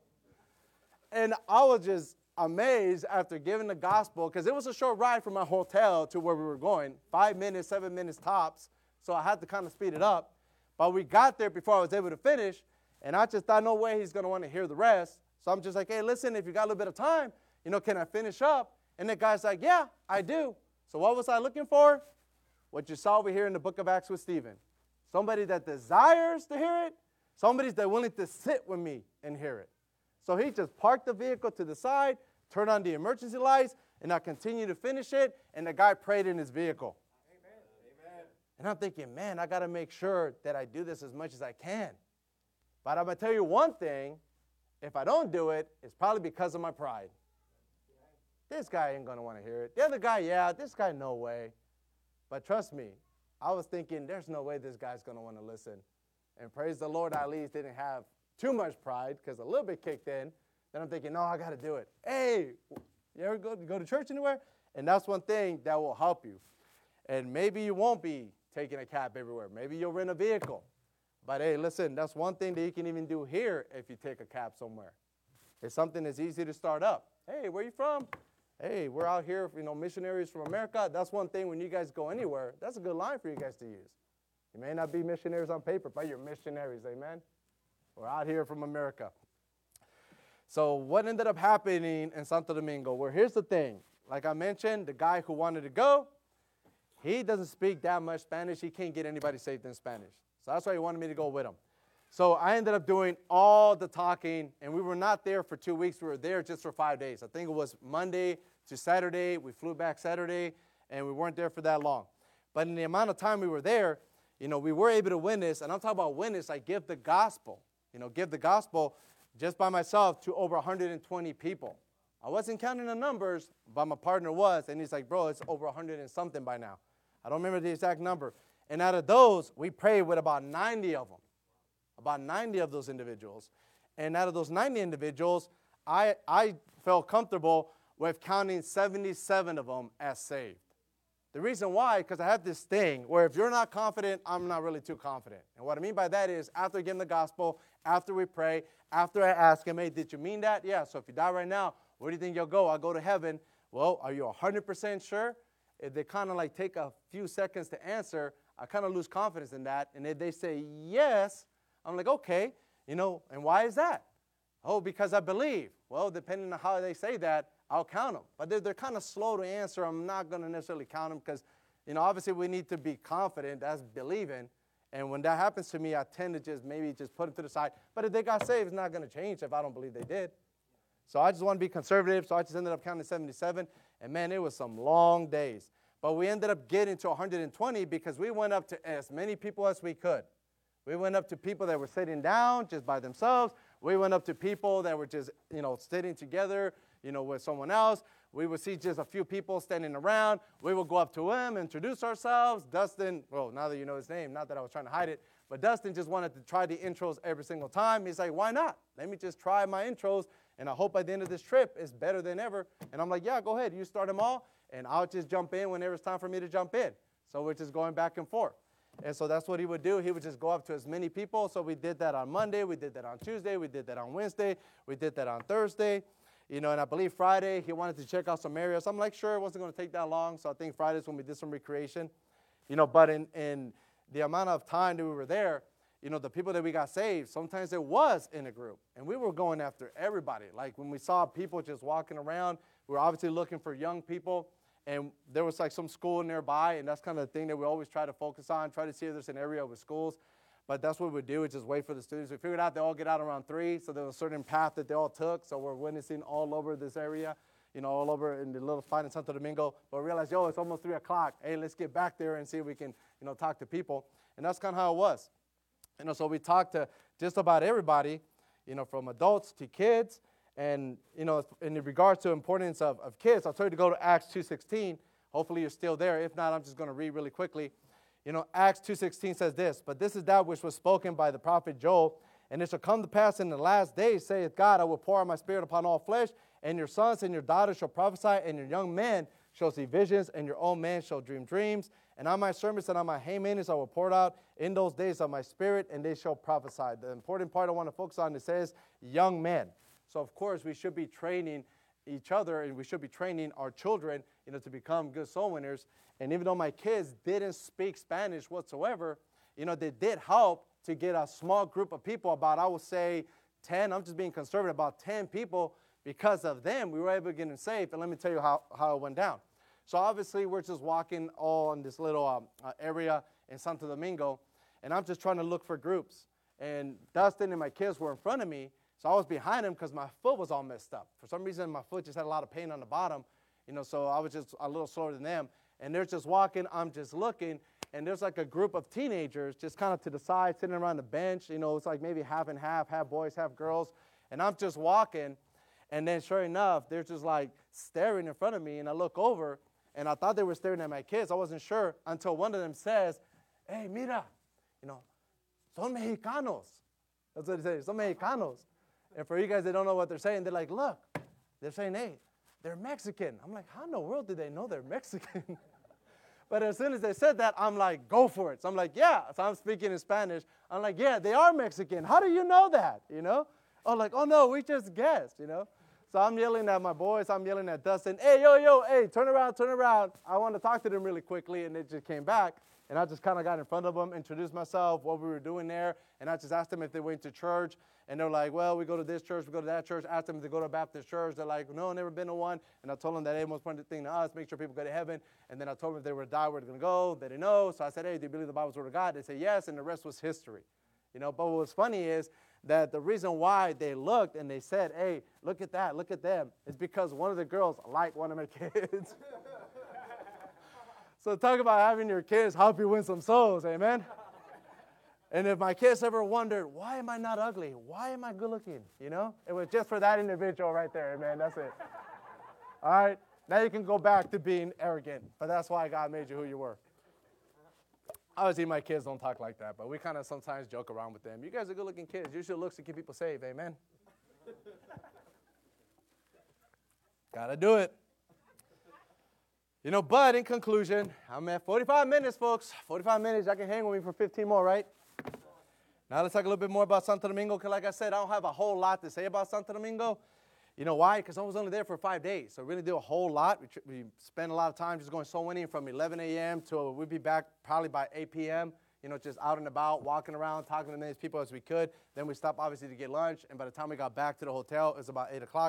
And I was just amazed after giving the gospel, because it was a short ride from my hotel to where we were going. Five minutes, seven minutes tops. So I had to kind of speed it up. But we got there before I was able to finish. And I just thought, no way he's going to want to hear the rest. So I'm just like, hey, listen, if you got a little bit of time, you know, can I finish up? And the guy's like, yeah, I do. So what was I looking for? What you saw over here in the book of Acts with Stephen. Somebody that desires to hear it. Somebody that's willing to sit with me and hear it. So he just parked the vehicle to the side, turned on the emergency lights, and I continued to finish it. And the guy prayed in his vehicle. Amen. Amen. And I'm thinking, man, I got to make sure that I do this as much as I can. But I'm going to tell you one thing. If I don't do it, it's probably because of my pride. This guy ain't going to want to hear it. The other guy, yeah, this guy, no way. But trust me, I was thinking, there's no way this guy's going to want to listen. And praise the Lord, I at least didn't have too much pride, because a little bit kicked in. Then I'm thinking, no, I got to do it. Hey, you ever go, go to church anywhere? And that's one thing that will help you. And maybe you won't be taking a cab everywhere. Maybe you'll rent a vehicle. But hey, listen, that's one thing that you can even do here if you take a cab somewhere. It's something that's easy to start up. Hey, where are you from? Hey, we're out here, you know, missionaries from America. That's one thing when you guys go anywhere. That's a good line for you guys to use. You may not be missionaries on paper, but you're missionaries, amen? We're out here from America. So what ended up happening in Santo Domingo? Well, here's the thing. Like I mentioned, the guy who wanted to go, he doesn't speak that much Spanish. He can't get anybody saved in Spanish. So that's why he wanted me to go with him. So I ended up doing all the talking, and we were not there for two weeks. We were there just for five days. I think it was Monday to Saturday. We flew back Saturday, and we weren't there for that long. But in the amount of time we were there, you know, we were able to witness, and I'm talking about witness, like give the gospel, you know, give the gospel just by myself to over one hundred twenty people. I wasn't counting the numbers, but my partner was, and he's like, bro, it's over one hundred and something by now. I don't remember the exact number. And out of those, we prayed with about ninety of them. About ninety of those individuals. And out of those ninety individuals, I, I felt comfortable with counting seventy-seven of them as saved. The reason why, because I have this thing where if you're not confident, I'm not really too confident. And what I mean by that is after giving the gospel, after we pray, after I ask him, hey, did you mean that? Yeah, so if you die right now, where do you think you'll go? I'll go to heaven. Well, are you one hundred percent sure? If they kind of like take a few seconds to answer, I kind of lose confidence in that. And if they say yes, I'm like, okay, you know, and why is that? Oh, because I believe. Well, depending on how they say that, I'll count them. But they're, they're kind of slow to answer. I'm not going to necessarily count them because, you know, obviously we need to be confident. That's believing. And when that happens to me, I tend to just maybe just put them to the side. But if they got saved, it's not going to change if I don't believe they did. So I just want to be conservative. So I just ended up counting seventy-seven. And, man, it was some long days. But we ended up getting to one hundred twenty because we went up to as many people as we could. We went up to people that were sitting down just by themselves. We went up to people that were just, you know, sitting together, you know, with someone else. We would see just a few people standing around. We would go up to him, introduce ourselves. Dustin, well, now that you know his name, not that I was trying to hide it, but Dustin just wanted to try the intros every single time. He's like, why not? Let me just try my intros, and I hope by the end of this trip it's better than ever. And I'm like, yeah, go ahead. You start them all, and I'll just jump in whenever it's time for me to jump in. So we're just going back and forth. And so that's what he would do. He would just go up to as many people. So we did that on Monday. We did that on Tuesday. We did that on Wednesday. We did that on Thursday. You know, and I believe Friday he wanted to check out some areas. I'm like, sure, it wasn't going to take that long. So I think Friday's when we did some recreation. You know, but in, in the amount of time that we were there, you know, the people that we got saved, sometimes it was in a group. And we were going after everybody. Like when we saw people just walking around, we were obviously looking for young people. And there was like some school nearby, and that's kind of the thing that we always try to focus on, try to see if there's an area with schools. But that's what we do, is just wait for the students. We figured out they all get out around three, so there was a certain path that they all took. So we're witnessing all over this area, you know, all over in the little spot in Santo Domingo. But we realized, yo, it's almost three o'clock. Hey, let's get back there and see if we can, you know, talk to people. And that's kind of how it was. You know, so we talked to just about everybody, you know, from adults to kids. And, you know, in regards to importance of, of kids, I'll tell you to go to Acts two sixteen. Hopefully you're still there. If not, I'm just going to read really quickly. You know, Acts two sixteen says this, but this is that which was spoken by the prophet Joel. And it shall come to pass in the last days, saith God, I will pour out my spirit upon all flesh, and your sons and your daughters shall prophesy, and your young men shall see visions, and your old men shall dream dreams. And on my servants and on my handmaidens I will pour out in those days of my spirit, and they shall prophesy. The important part I want to focus on, it says young men. So, of course, we should be training each other, and we should be training our children, you know, to become good soul winners. And even though my kids didn't speak Spanish whatsoever, you know, they did help to get a small group of people, about, I would say, ten. I'm just being conservative, about ten people. Because of them, we were able to get them saved. And let me tell you how, how it went down. So, obviously, we're just walking all in this little um, uh, area in Santo Domingo, and I'm just trying to look for groups. And Dustin and my kids were in front of me. So I was behind him because my foot was all messed up. For some reason, my foot just had a lot of pain on the bottom, you know, so I was just a little slower than them. And they're just walking, I'm just looking, and there's like a group of teenagers just kind of to the side, sitting around the bench. You know, it's like maybe half and half, half boys, half girls. And I'm just walking, and then sure enough, they're just like staring in front of me, and I look over, and I thought they were staring at my kids. I wasn't sure until one of them says, hey, mira, you know, son mexicanos. That's what they say, son mexicanos. And for you guys that don't know what they're saying, they're like, look, they're saying, hey, they're Mexican. I'm like, how in the world do they know they're Mexican? But as soon as they said that, I'm like, go for it. So I'm like, yeah. So I'm speaking in Spanish. I'm like, yeah, they are Mexican. How do you know that, you know? Oh, like, oh, no, we just guessed, you know? So I'm yelling at my boys. I'm yelling at Dustin. Hey, yo, yo, hey, turn around, turn around. I want to talk to them really quickly, and they just came back. And I just kind of got in front of them, introduced myself, what we were doing there, and I just asked them if they went to church. And they're like, well, we go to this church, we go to that church. Asked them if they go to a Baptist church. They're like, no, never been to one. And I told them that, hey, most important thing to us, make sure people go to heaven. And then I told them if they were to die, where they're going to go. They didn't know. So I said, hey, do you believe the Bible's word of God? They said, yes, and the rest was history. You know, but what was funny is that the reason why they looked and they said, hey, look at that, look at them, is because one of the girls liked one of my kids. So talk about having your kids help you win some souls, amen? And if my kids ever wondered, why am I not ugly? Why am I good looking? You know, it was just for that individual right there, man. That's it. All right, now you can go back to being arrogant, but that's why God made you who you were. Obviously, my kids don't talk like that, but we kind of sometimes joke around with them. You guys are good-looking kids. Use your looks to keep people safe, amen? Gotta do it. You know, but in conclusion, I'm at forty-five minutes, folks. forty-five minutes, I can hang with me for fifteen more, right? Now let's talk a little bit more about Santo Domingo, because like I said, I don't have a whole lot to say about Santo Domingo. You know why? Because I was only there for five days, so really did a whole lot. We, tr- we spent a lot of time just going soul winning from eleven a.m. to we'd be back probably by eight p.m., you know, just out and about, walking around, talking to as many people as we could. Then we stopped, obviously, to get lunch, and by the time we got back to the hotel, it was about eight o'clock.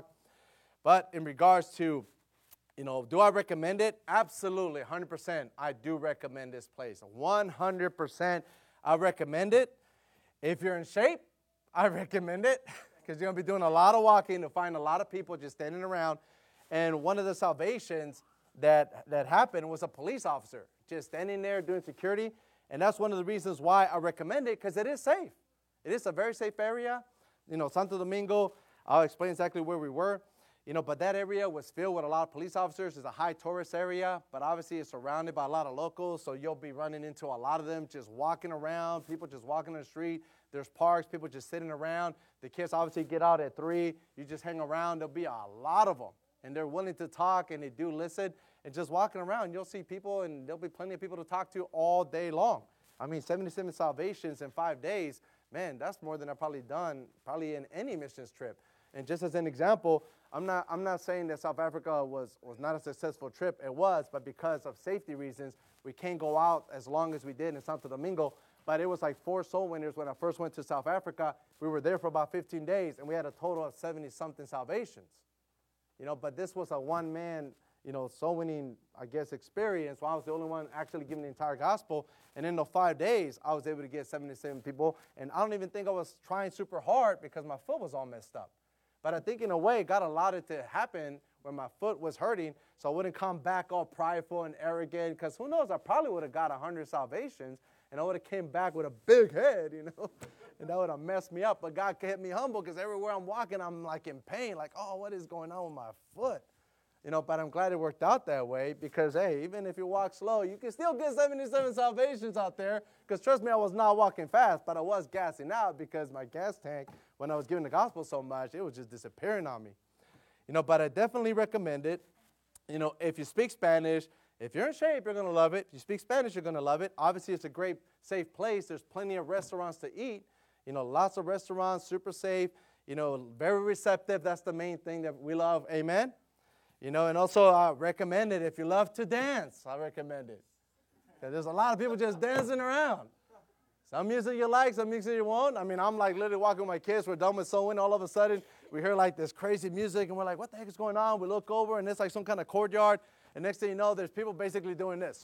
But in regards to, you know, do I recommend it? Absolutely, one hundred percent. I do recommend this place. one hundred percent I recommend it. If you're in shape, I recommend it because you're going to be doing a lot of walking to find a lot of people just standing around. And one of the salvations that, that happened was a police officer just standing there doing security. And that's one of the reasons why I recommend it, because it is safe. It is a very safe area. You know, Santo Domingo, I'll explain exactly where we were. You know, but that area was filled with a lot of police officers. It's a high tourist area, but obviously it's surrounded by a lot of locals, so you'll be running into a lot of them just walking around, people just walking on the street. There's parks, people just sitting around. The kids obviously get out at three. You just hang around. There'll be a lot of them, and they're willing to talk, and they do listen. And just walking around, you'll see people, and there'll be plenty of people to talk to all day long. I mean, seventy-seven salvations in five days, man, that's more than I've probably done probably in any missions trip. And just as an example, I'm not, I'm not saying that South Africa was, was not a successful trip. It was, but because of safety reasons, we can't go out as long as we did in Santo Domingo. But it was like four soul winners when I first went to South Africa. We were there for about fifteen days, and we had a total of seventy-something salvations. You know, but this was a one-man, you know, soul winning, I guess, experience. Well, I was the only one actually giving the entire gospel. And in the five days, I was able to get seventy-seven people. And I don't even think I was trying super hard because my foot was all messed up. But I think in a way, God allowed it to happen when my foot was hurting, so I wouldn't come back all prideful and arrogant, because who knows, I probably would have got one hundred salvations, and I would have came back with a big head, you know, and that would have messed me up. But God kept me humble, because everywhere I'm walking, I'm like in pain, like, oh, what is going on with my foot? You know, but I'm glad it worked out that way, because, hey, even if you walk slow, you can still get seventy-seven salvations out there, because trust me, I was not walking fast, but I was gassing out because my gas tank, when I was giving the gospel so much, it was just disappearing on me. You know, but I definitely recommend it. You know, if you speak Spanish, if you're in shape, you're going to love it. If you speak Spanish, you're going to love it. Obviously, it's a great, safe place. There's plenty of restaurants to eat. You know, lots of restaurants, super safe. You know, very receptive. That's the main thing that we love. Amen? You know, and also I recommend it if you love to dance. I recommend it. Because there's a lot of people just dancing around. Some music you like, some music you won't. I mean, I'm like literally walking with my kids. We're done with sewing. All of a sudden, we hear like this crazy music, and we're like, what the heck is going on? We look over, and it's like some kind of courtyard. And next thing you know, there's people basically doing this.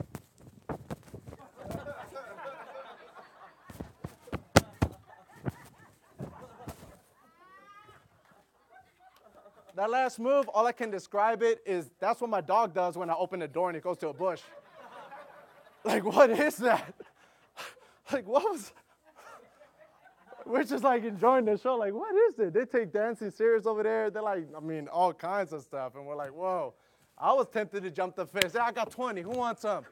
That last move, all I can describe it is that's what my dog does when I open the door and he goes to a bush. Like, what is that? Like, what was... We're just, like, enjoying the show. Like, what is it? They take dancing serious over there. They're like, I mean, all kinds of stuff. And we're like, whoa. I was tempted to jump the fence. Yeah, I got twenty. Who wants some?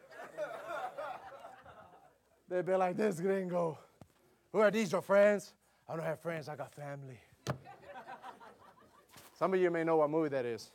They'd be like, this gringo. Who are these, your friends? I don't have friends. I got family. Some of you may know what movie that is.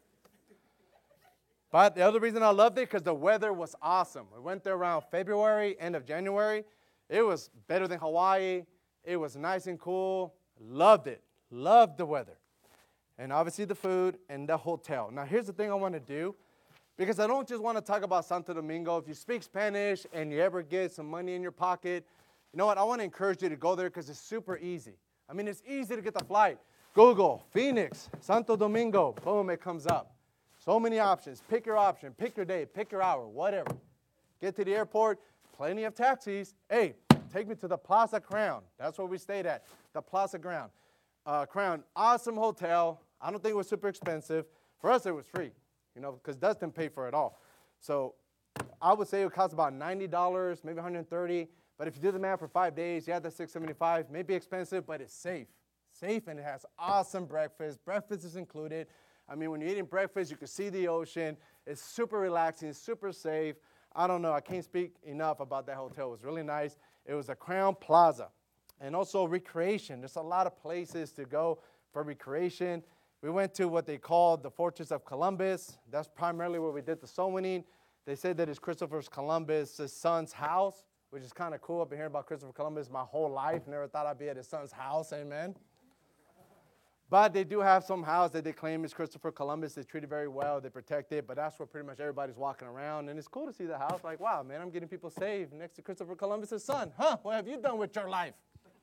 But the other reason I loved it, because the weather was awesome. We went there around February, end of January. It was better than Hawaii. It was nice and cool. Loved it. Loved the weather. and obviously the food and the hotel. Now, here's the thing I want to do, because I don't just want to talk about Santo Domingo. If you speak Spanish and you ever get some money in your pocket, you know what? I want to encourage you to go there because it's super easy. I mean, it's easy to get the flight. Google, Phoenix, Santo Domingo, boom, it comes up. So many options. Pick your option, pick your day, pick your hour, whatever. Get to the airport, plenty of taxis. Hey, take me to the Plaza Crown. That's where we stayed at, the Plaza Crown. Uh, Crown, awesome hotel. I don't think it was super expensive. For us, it was free, you know, because Dustin paid for it all. So I would say it would cost about ninety dollars, maybe one hundred thirty dollars. But if you do the math for five days, you have the six hundred seventy-five dollars. Maybe expensive, but it's safe. Safe, and it has awesome breakfast. Breakfast is included. I mean, when you're eating breakfast, you can see the ocean. It's super relaxing, super safe. I don't know. I can't speak enough about that hotel. It was really nice. It was a Crown Plaza. And also recreation. There's a lot of places to go for recreation. We went to what they called the Fortress of Columbus. That's primarily where we did the soul winning. They said that it's Christopher Columbus' son's house, which is kind of cool. I've been hearing about Christopher Columbus my whole life. Never thought I'd be at his son's house. Amen. But they do have some house that they claim is Christopher Columbus. They treat it very well. They protect it. But that's where pretty much everybody's walking around. And it's cool to see the house. Like, wow, man, I'm getting people saved next to Christopher Columbus' son. Huh, what have you done with your life?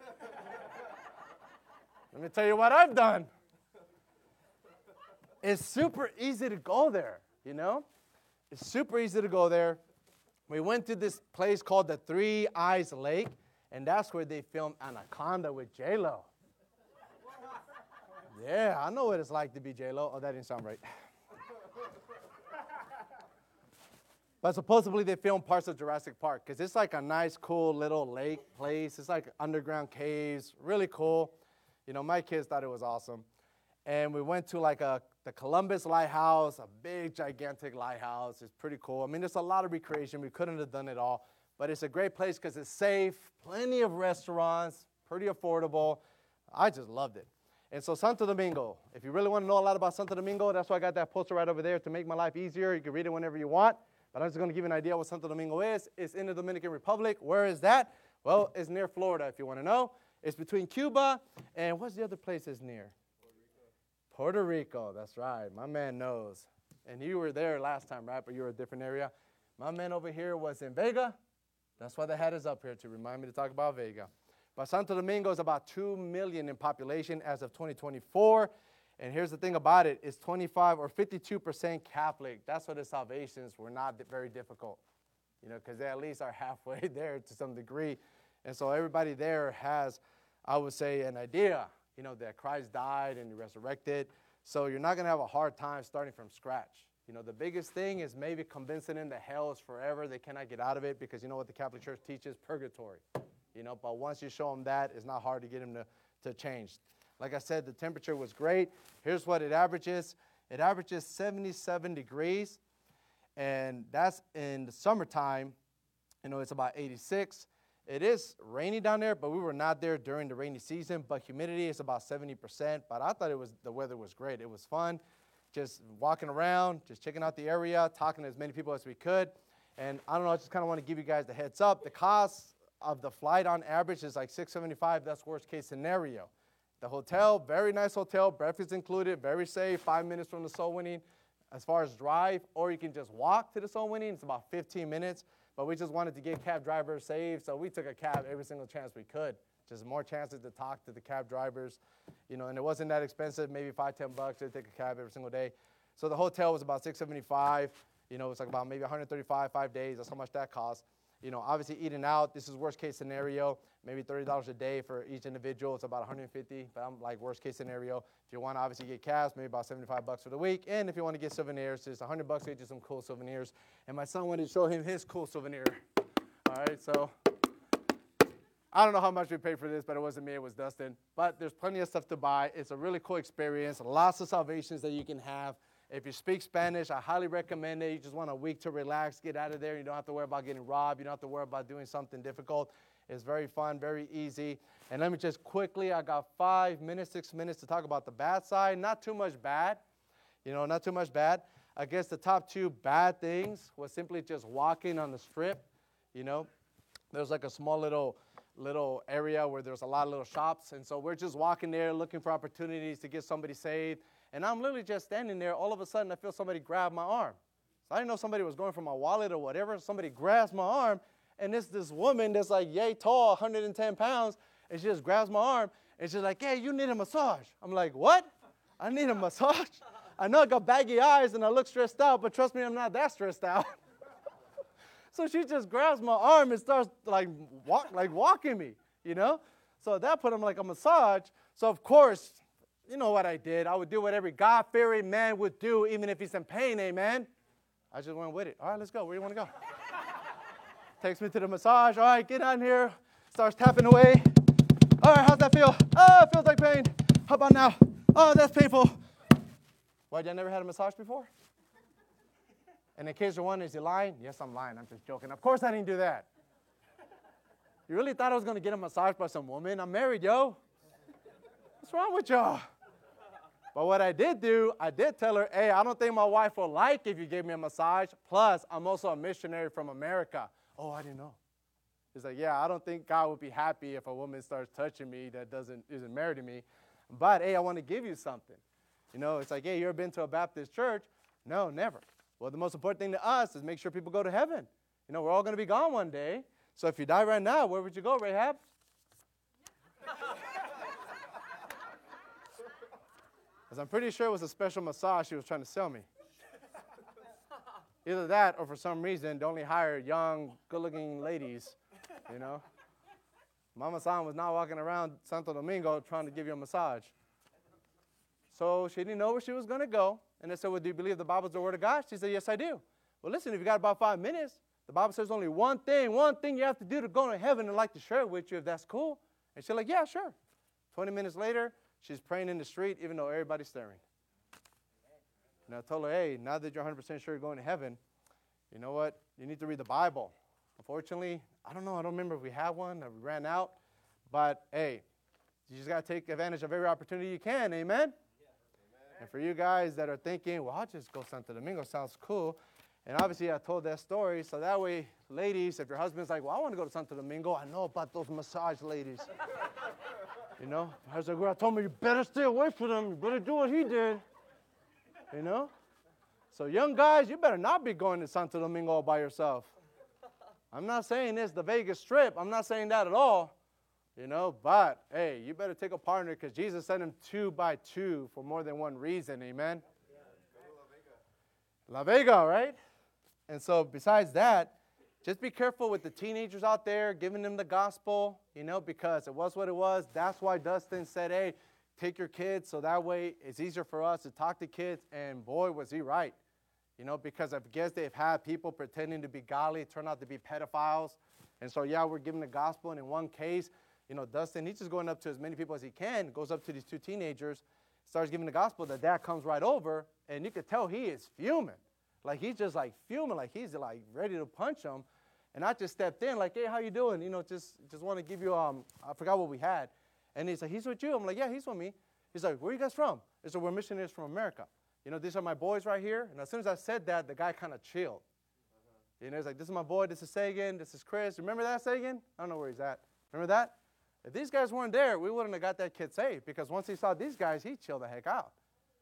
Let me tell you what I've done. It's super easy to go there, you know? It's super easy to go there. We went to this place called the Three Eyes Lake, and that's where they filmed Anaconda with J-Lo. Yeah, I know what it's like to be J-Lo. Oh, that didn't sound right. But supposedly they filmed parts of Jurassic Park because it's like a nice, cool little lake place. It's like underground caves, really cool. You know, my kids thought it was awesome. And we went to like a the Columbus Lighthouse, a big, gigantic lighthouse. It's pretty cool. I mean, there's a lot of recreation. We couldn't have done it all. But it's a great place because it's safe, plenty of restaurants, pretty affordable. I just loved it. And so Santo Domingo, if you really want to know a lot about Santo Domingo, that's why I got that poster right over there to make my life easier. You can read it whenever you want. But I'm just going to give you an idea what Santo Domingo is. It's in the Dominican Republic. Where is that? Well, it's near Florida, if you want to know. It's between Cuba and what's the other place that's near? Puerto Rico. Puerto Rico, that's right. My man knows. And you were there last time, right? But you were a different area. My man over here was in Vega. That's why they had us up here, to remind me to talk about Vega. But Santo Domingo is about two million in population as of twenty twenty-four. And here's the thing about it. It's twenty-five or fifty-two percent Catholic. That's why the salvations were not very difficult, you know, because they at least are halfway there to some degree. And so everybody there has, I would say, an idea, you know, that Christ died and he resurrected. So you're not going to have a hard time starting from scratch. You know, the biggest thing is maybe convincing them that hell is forever. They cannot get out of it because you know what the Catholic Church teaches? Purgatory. You know, but once you show them that, it's not hard to get them to, to change. Like I said, the temperature was great. Here's what it averages. It averages seventy-seven degrees, and that's in the summertime. You know, it's about eighty-six. It is rainy down there, but we were not there during the rainy season. But humidity is about seventy percent. But I thought it was the weather was great. It was fun, just walking around, just checking out the area, talking to as many people as we could. And I don't know, I just kind of want to give you guys the heads up. The cost of the flight on average is like six hundred seventy-five dollars. That's worst case scenario. The hotel, very nice hotel, breakfast included, very safe, five minutes from the soul winning. As far as drive, or you can just walk to the soul winning. It's about fifteen minutes. But we just wanted to get cab drivers saved, so we took a cab every single chance we could. Just more chances to talk to the cab drivers. You know, and it wasn't that expensive, maybe five, ten bucks to take a cab every single day. So the hotel was about six hundred seventy-five. You know, it's like about maybe one hundred thirty-five, five days. That's how much that cost. You know, obviously eating out, this is worst case scenario, maybe thirty dollars a day for each individual. It's about one hundred fifty dollars, but I'm like worst case scenario. If you want to obviously get cabs, maybe about seventy-five bucks for the week. And if you want to get souvenirs, it's one hundred bucks to get you some cool souvenirs. And my son wanted to show him his cool souvenir. All right, so I don't know how much we paid for this, but it wasn't me, it was Dustin. But there's plenty of stuff to buy. It's a really cool experience, lots of salvations that you can have. If you speak Spanish, I highly recommend it. You just want a week to relax, get out of there. You don't have to worry about getting robbed. You don't have to worry about doing something difficult. It's very fun, very easy. And let me just quickly, I got five minutes, six minutes to talk about the bad side. Not too much bad. You know, not too much bad. I guess the top two bad things was simply just walking on the strip. You know, there's like a small little little area where there's a lot of little shops. And so we're just walking there looking for opportunities to get somebody saved. And I'm literally just standing there. All of a sudden, I feel somebody grab my arm. So I didn't know somebody was going for my wallet or whatever. Somebody grabs my arm, and it's this woman that's like yay tall, one hundred ten pounds, and she just grabs my arm, and she's like, hey, you need a massage. I'm like, what? I need a massage? I know I got baggy eyes, and I look stressed out, but trust me, I'm not that stressed out. So she just grabs my arm and starts like walk, like walking me, you know? So at that point, I'm like, a massage. So of course, you know what I did. I would do what every God-fearing man would do, even if he's in pain, amen? I just went with it. All right, let's go. Where do you want to go? Takes me to the massage. All right, get on here. Starts tapping away. All right, how's that feel? Oh, it feels like pain. How about now? Oh, that's painful. Why, y'all never had a massage before? And in case you're wondering, is he lying? Yes, I'm lying. I'm just joking. Of course I didn't do that. You really thought I was going to get a massage by some woman? I'm married, yo. What's wrong with y'all? But what I did do, I did tell her, hey, I don't think my wife will like if you gave me a massage. Plus, I'm also a missionary from America. Oh, I didn't know. He's like, yeah, I don't think God would be happy if a woman starts touching me that doesn't isn't married to me. But, hey, I want to give you something. You know, it's like, hey, you ever been to a Baptist church? No, never. Well, the most important thing to us is make sure people go to heaven. You know, we're all going to be gone one day. So if you die right now, where would you go, Rahab? Because I'm pretty sure it was a special massage she was trying to sell me. Either that or for some reason, they only hire young, good-looking ladies, you know. Mama San was not walking around Santo Domingo trying to give you a massage. So she didn't know where she was going to go. And they said, well, do you believe the Bible is the Word of God? She said, yes, I do. Well, listen, if you got about five minutes, the Bible says only one thing, one thing you have to do to go to heaven, and I'd like to share it with you if that's cool. And she's like, yeah, sure. twenty minutes later, she's praying in the street even though everybody's staring. And I told her, hey, now that you're one hundred percent sure you're going to heaven, you know what? You need to read the Bible. Unfortunately, I don't know. I don't remember if we had one or we ran out. But, hey, you just got to take advantage of every opportunity you can. Amen? And for you guys that are thinking, well, I'll just go Santo Domingo. Sounds cool. And obviously, I told that story. So that way, ladies, if your husband's like, well, I want to go to Santo Domingo. I know about those massage ladies. You know? I was like, well, I told me, you better stay away from them. You better do what he did. You know? So young guys, you better not be going to Santo Domingo all by yourself. I'm not saying this, the Vegas Strip. I'm not saying that at all. You know, but, hey, you better take a partner because Jesus sent him two by two for more than one reason, amen? Yeah, La Vega. La Vega, right? And so besides that, just be careful with the teenagers out there, giving them the gospel, you know, because it was what it was. That's why Dustin said, hey, take your kids so that way it's easier for us to talk to kids. And boy, was he right. You know, because I guess they've had people pretending to be godly turn out to be pedophiles. And so, yeah, we're giving the gospel. And in one case, you know, Dustin, he's just going up to as many people as he can, goes up to these two teenagers, starts giving the gospel. The dad comes right over, and you could tell he is fuming. Like, he's just, like, fuming, like he's, like, ready to punch him. And I just stepped in, like, hey, how you doing? You know, just just want to give you, um, I forgot what we had. And he's like, he's with you? I'm like, yeah, he's with me. He's like, where are you guys from? He said, we're missionaries from America. You know, these are my boys right here. And as soon as I said that, the guy kind of chilled. Uh-huh. You know, he's like, this is my boy, this is Sagan, this is Chris. Remember that, Sagan? I don't know where he's at. Remember that? If these guys weren't there, we wouldn't have got that kid saved because once he saw these guys, he chilled the heck out.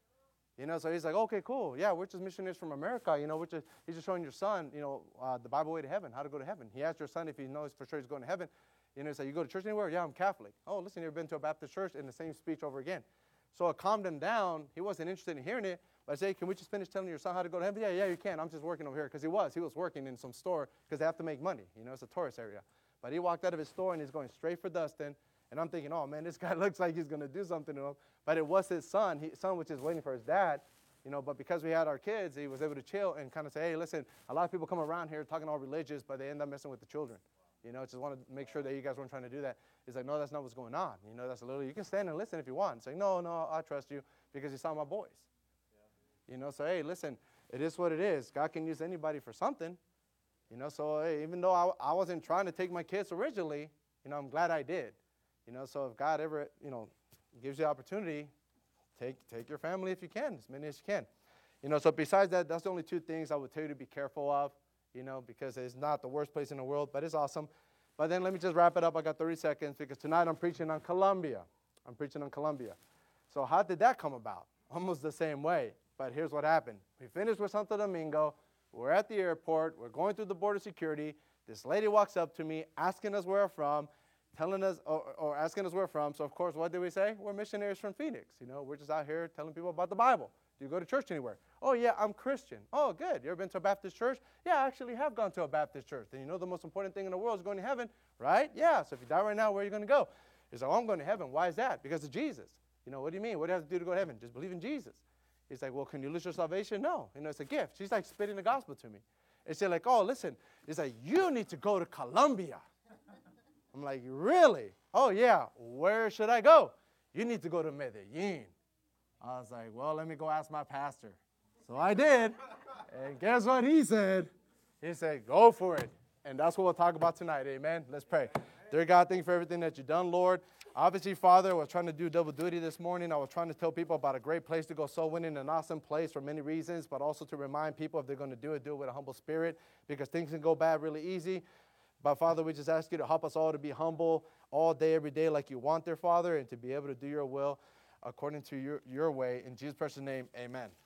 You know, so he's like, okay, cool. Yeah, we're just missionaries from America. You know, we're just, he's just showing your son, you know, uh, the Bible way to heaven, how to go to heaven. He asked your son if he knows for sure he's going to heaven. You know, he's like, you go to church anywhere? Yeah, I'm Catholic. Oh, listen, you've been to a Baptist church in the same speech over again. So it calmed him down. He wasn't interested in hearing it. But I say, can we just finish telling your son how to go to heaven? Yeah, yeah, you can. I'm just working over here. Because he was. He was working in some store because they have to make money. You know, it's a tourist area. But he walked out of his store, and he's going straight for Dustin. And I'm thinking, oh, man, this guy looks like he's going to do something to him. But it was his son. His son was just waiting for his dad. You know, but because we had our kids, he was able to chill and kind of say, hey, listen, a lot of people come around here talking all religious, but they end up messing with the children. You know, just want to make sure that you guys weren't trying to do that. He's like, no, that's not what's going on. You know, that's a little, you can stand and listen if you want. It's like, no, no, I trust you because you saw my boys. Yeah. You know, so, hey, listen, it is what it is. God can use anybody for something. You know, so, hey, even though I, I wasn't trying to take my kids originally, you know, I'm glad I did. You know, so if God ever, you know, gives you the opportunity, take take your family if you can, as many as you can. You know, so besides that, that's the only two things I would tell you to be careful of, you know, because it's not the worst place in the world, but it's awesome. But then let me just wrap it up. I got thirty seconds because tonight I'm preaching on Colombia. I'm preaching on Colombia. So how did that come about? almost the same way. But here's what happened. We finished with Santo Domingo. We're at the airport. We're going through the border security. This lady walks up to me, asking us where we're from, telling us, or, or asking us where we're from. So, of course, what did we say? We're missionaries from Phoenix. You know, we're just out here telling people about the Bible. Do you go to church anywhere? Oh, yeah, I'm Christian. Oh, good. You ever been to a Baptist church? Yeah, I actually have gone to a Baptist church. And you know the most important thing in the world is going to heaven, right? Yeah, so if you die right now, where are you going to go? He's like, oh, I'm going to heaven. Why is that? Because of Jesus. You know, what do you mean? What do you have to do to go to heaven? Just believe in Jesus. He's like, well, can you lose your salvation? No. You know, it's a gift. She's like spitting the gospel to me. And she's like, oh, listen. He's like, you need to go to Colombia. I'm like, really? Oh, yeah. Where should I go? You need to go to Medellin. I was like, well, let me go ask my pastor. So I did. And guess what he said? He said, go for it. And that's what we'll talk about tonight. Amen. Let's pray. Dear God, thank you for everything that you've done, Lord. Obviously, Father, I was trying to do double duty this morning. I was trying to tell people about a great place to go soul winning, an awesome place for many reasons, but also to remind people if they're going to do it, do it with a humble spirit, because things can go bad really easy. But, Father, we just ask you to help us all to be humble all day, every day like you want there, Father, and to be able to do your will according to your, your way. In Jesus' precious name, amen.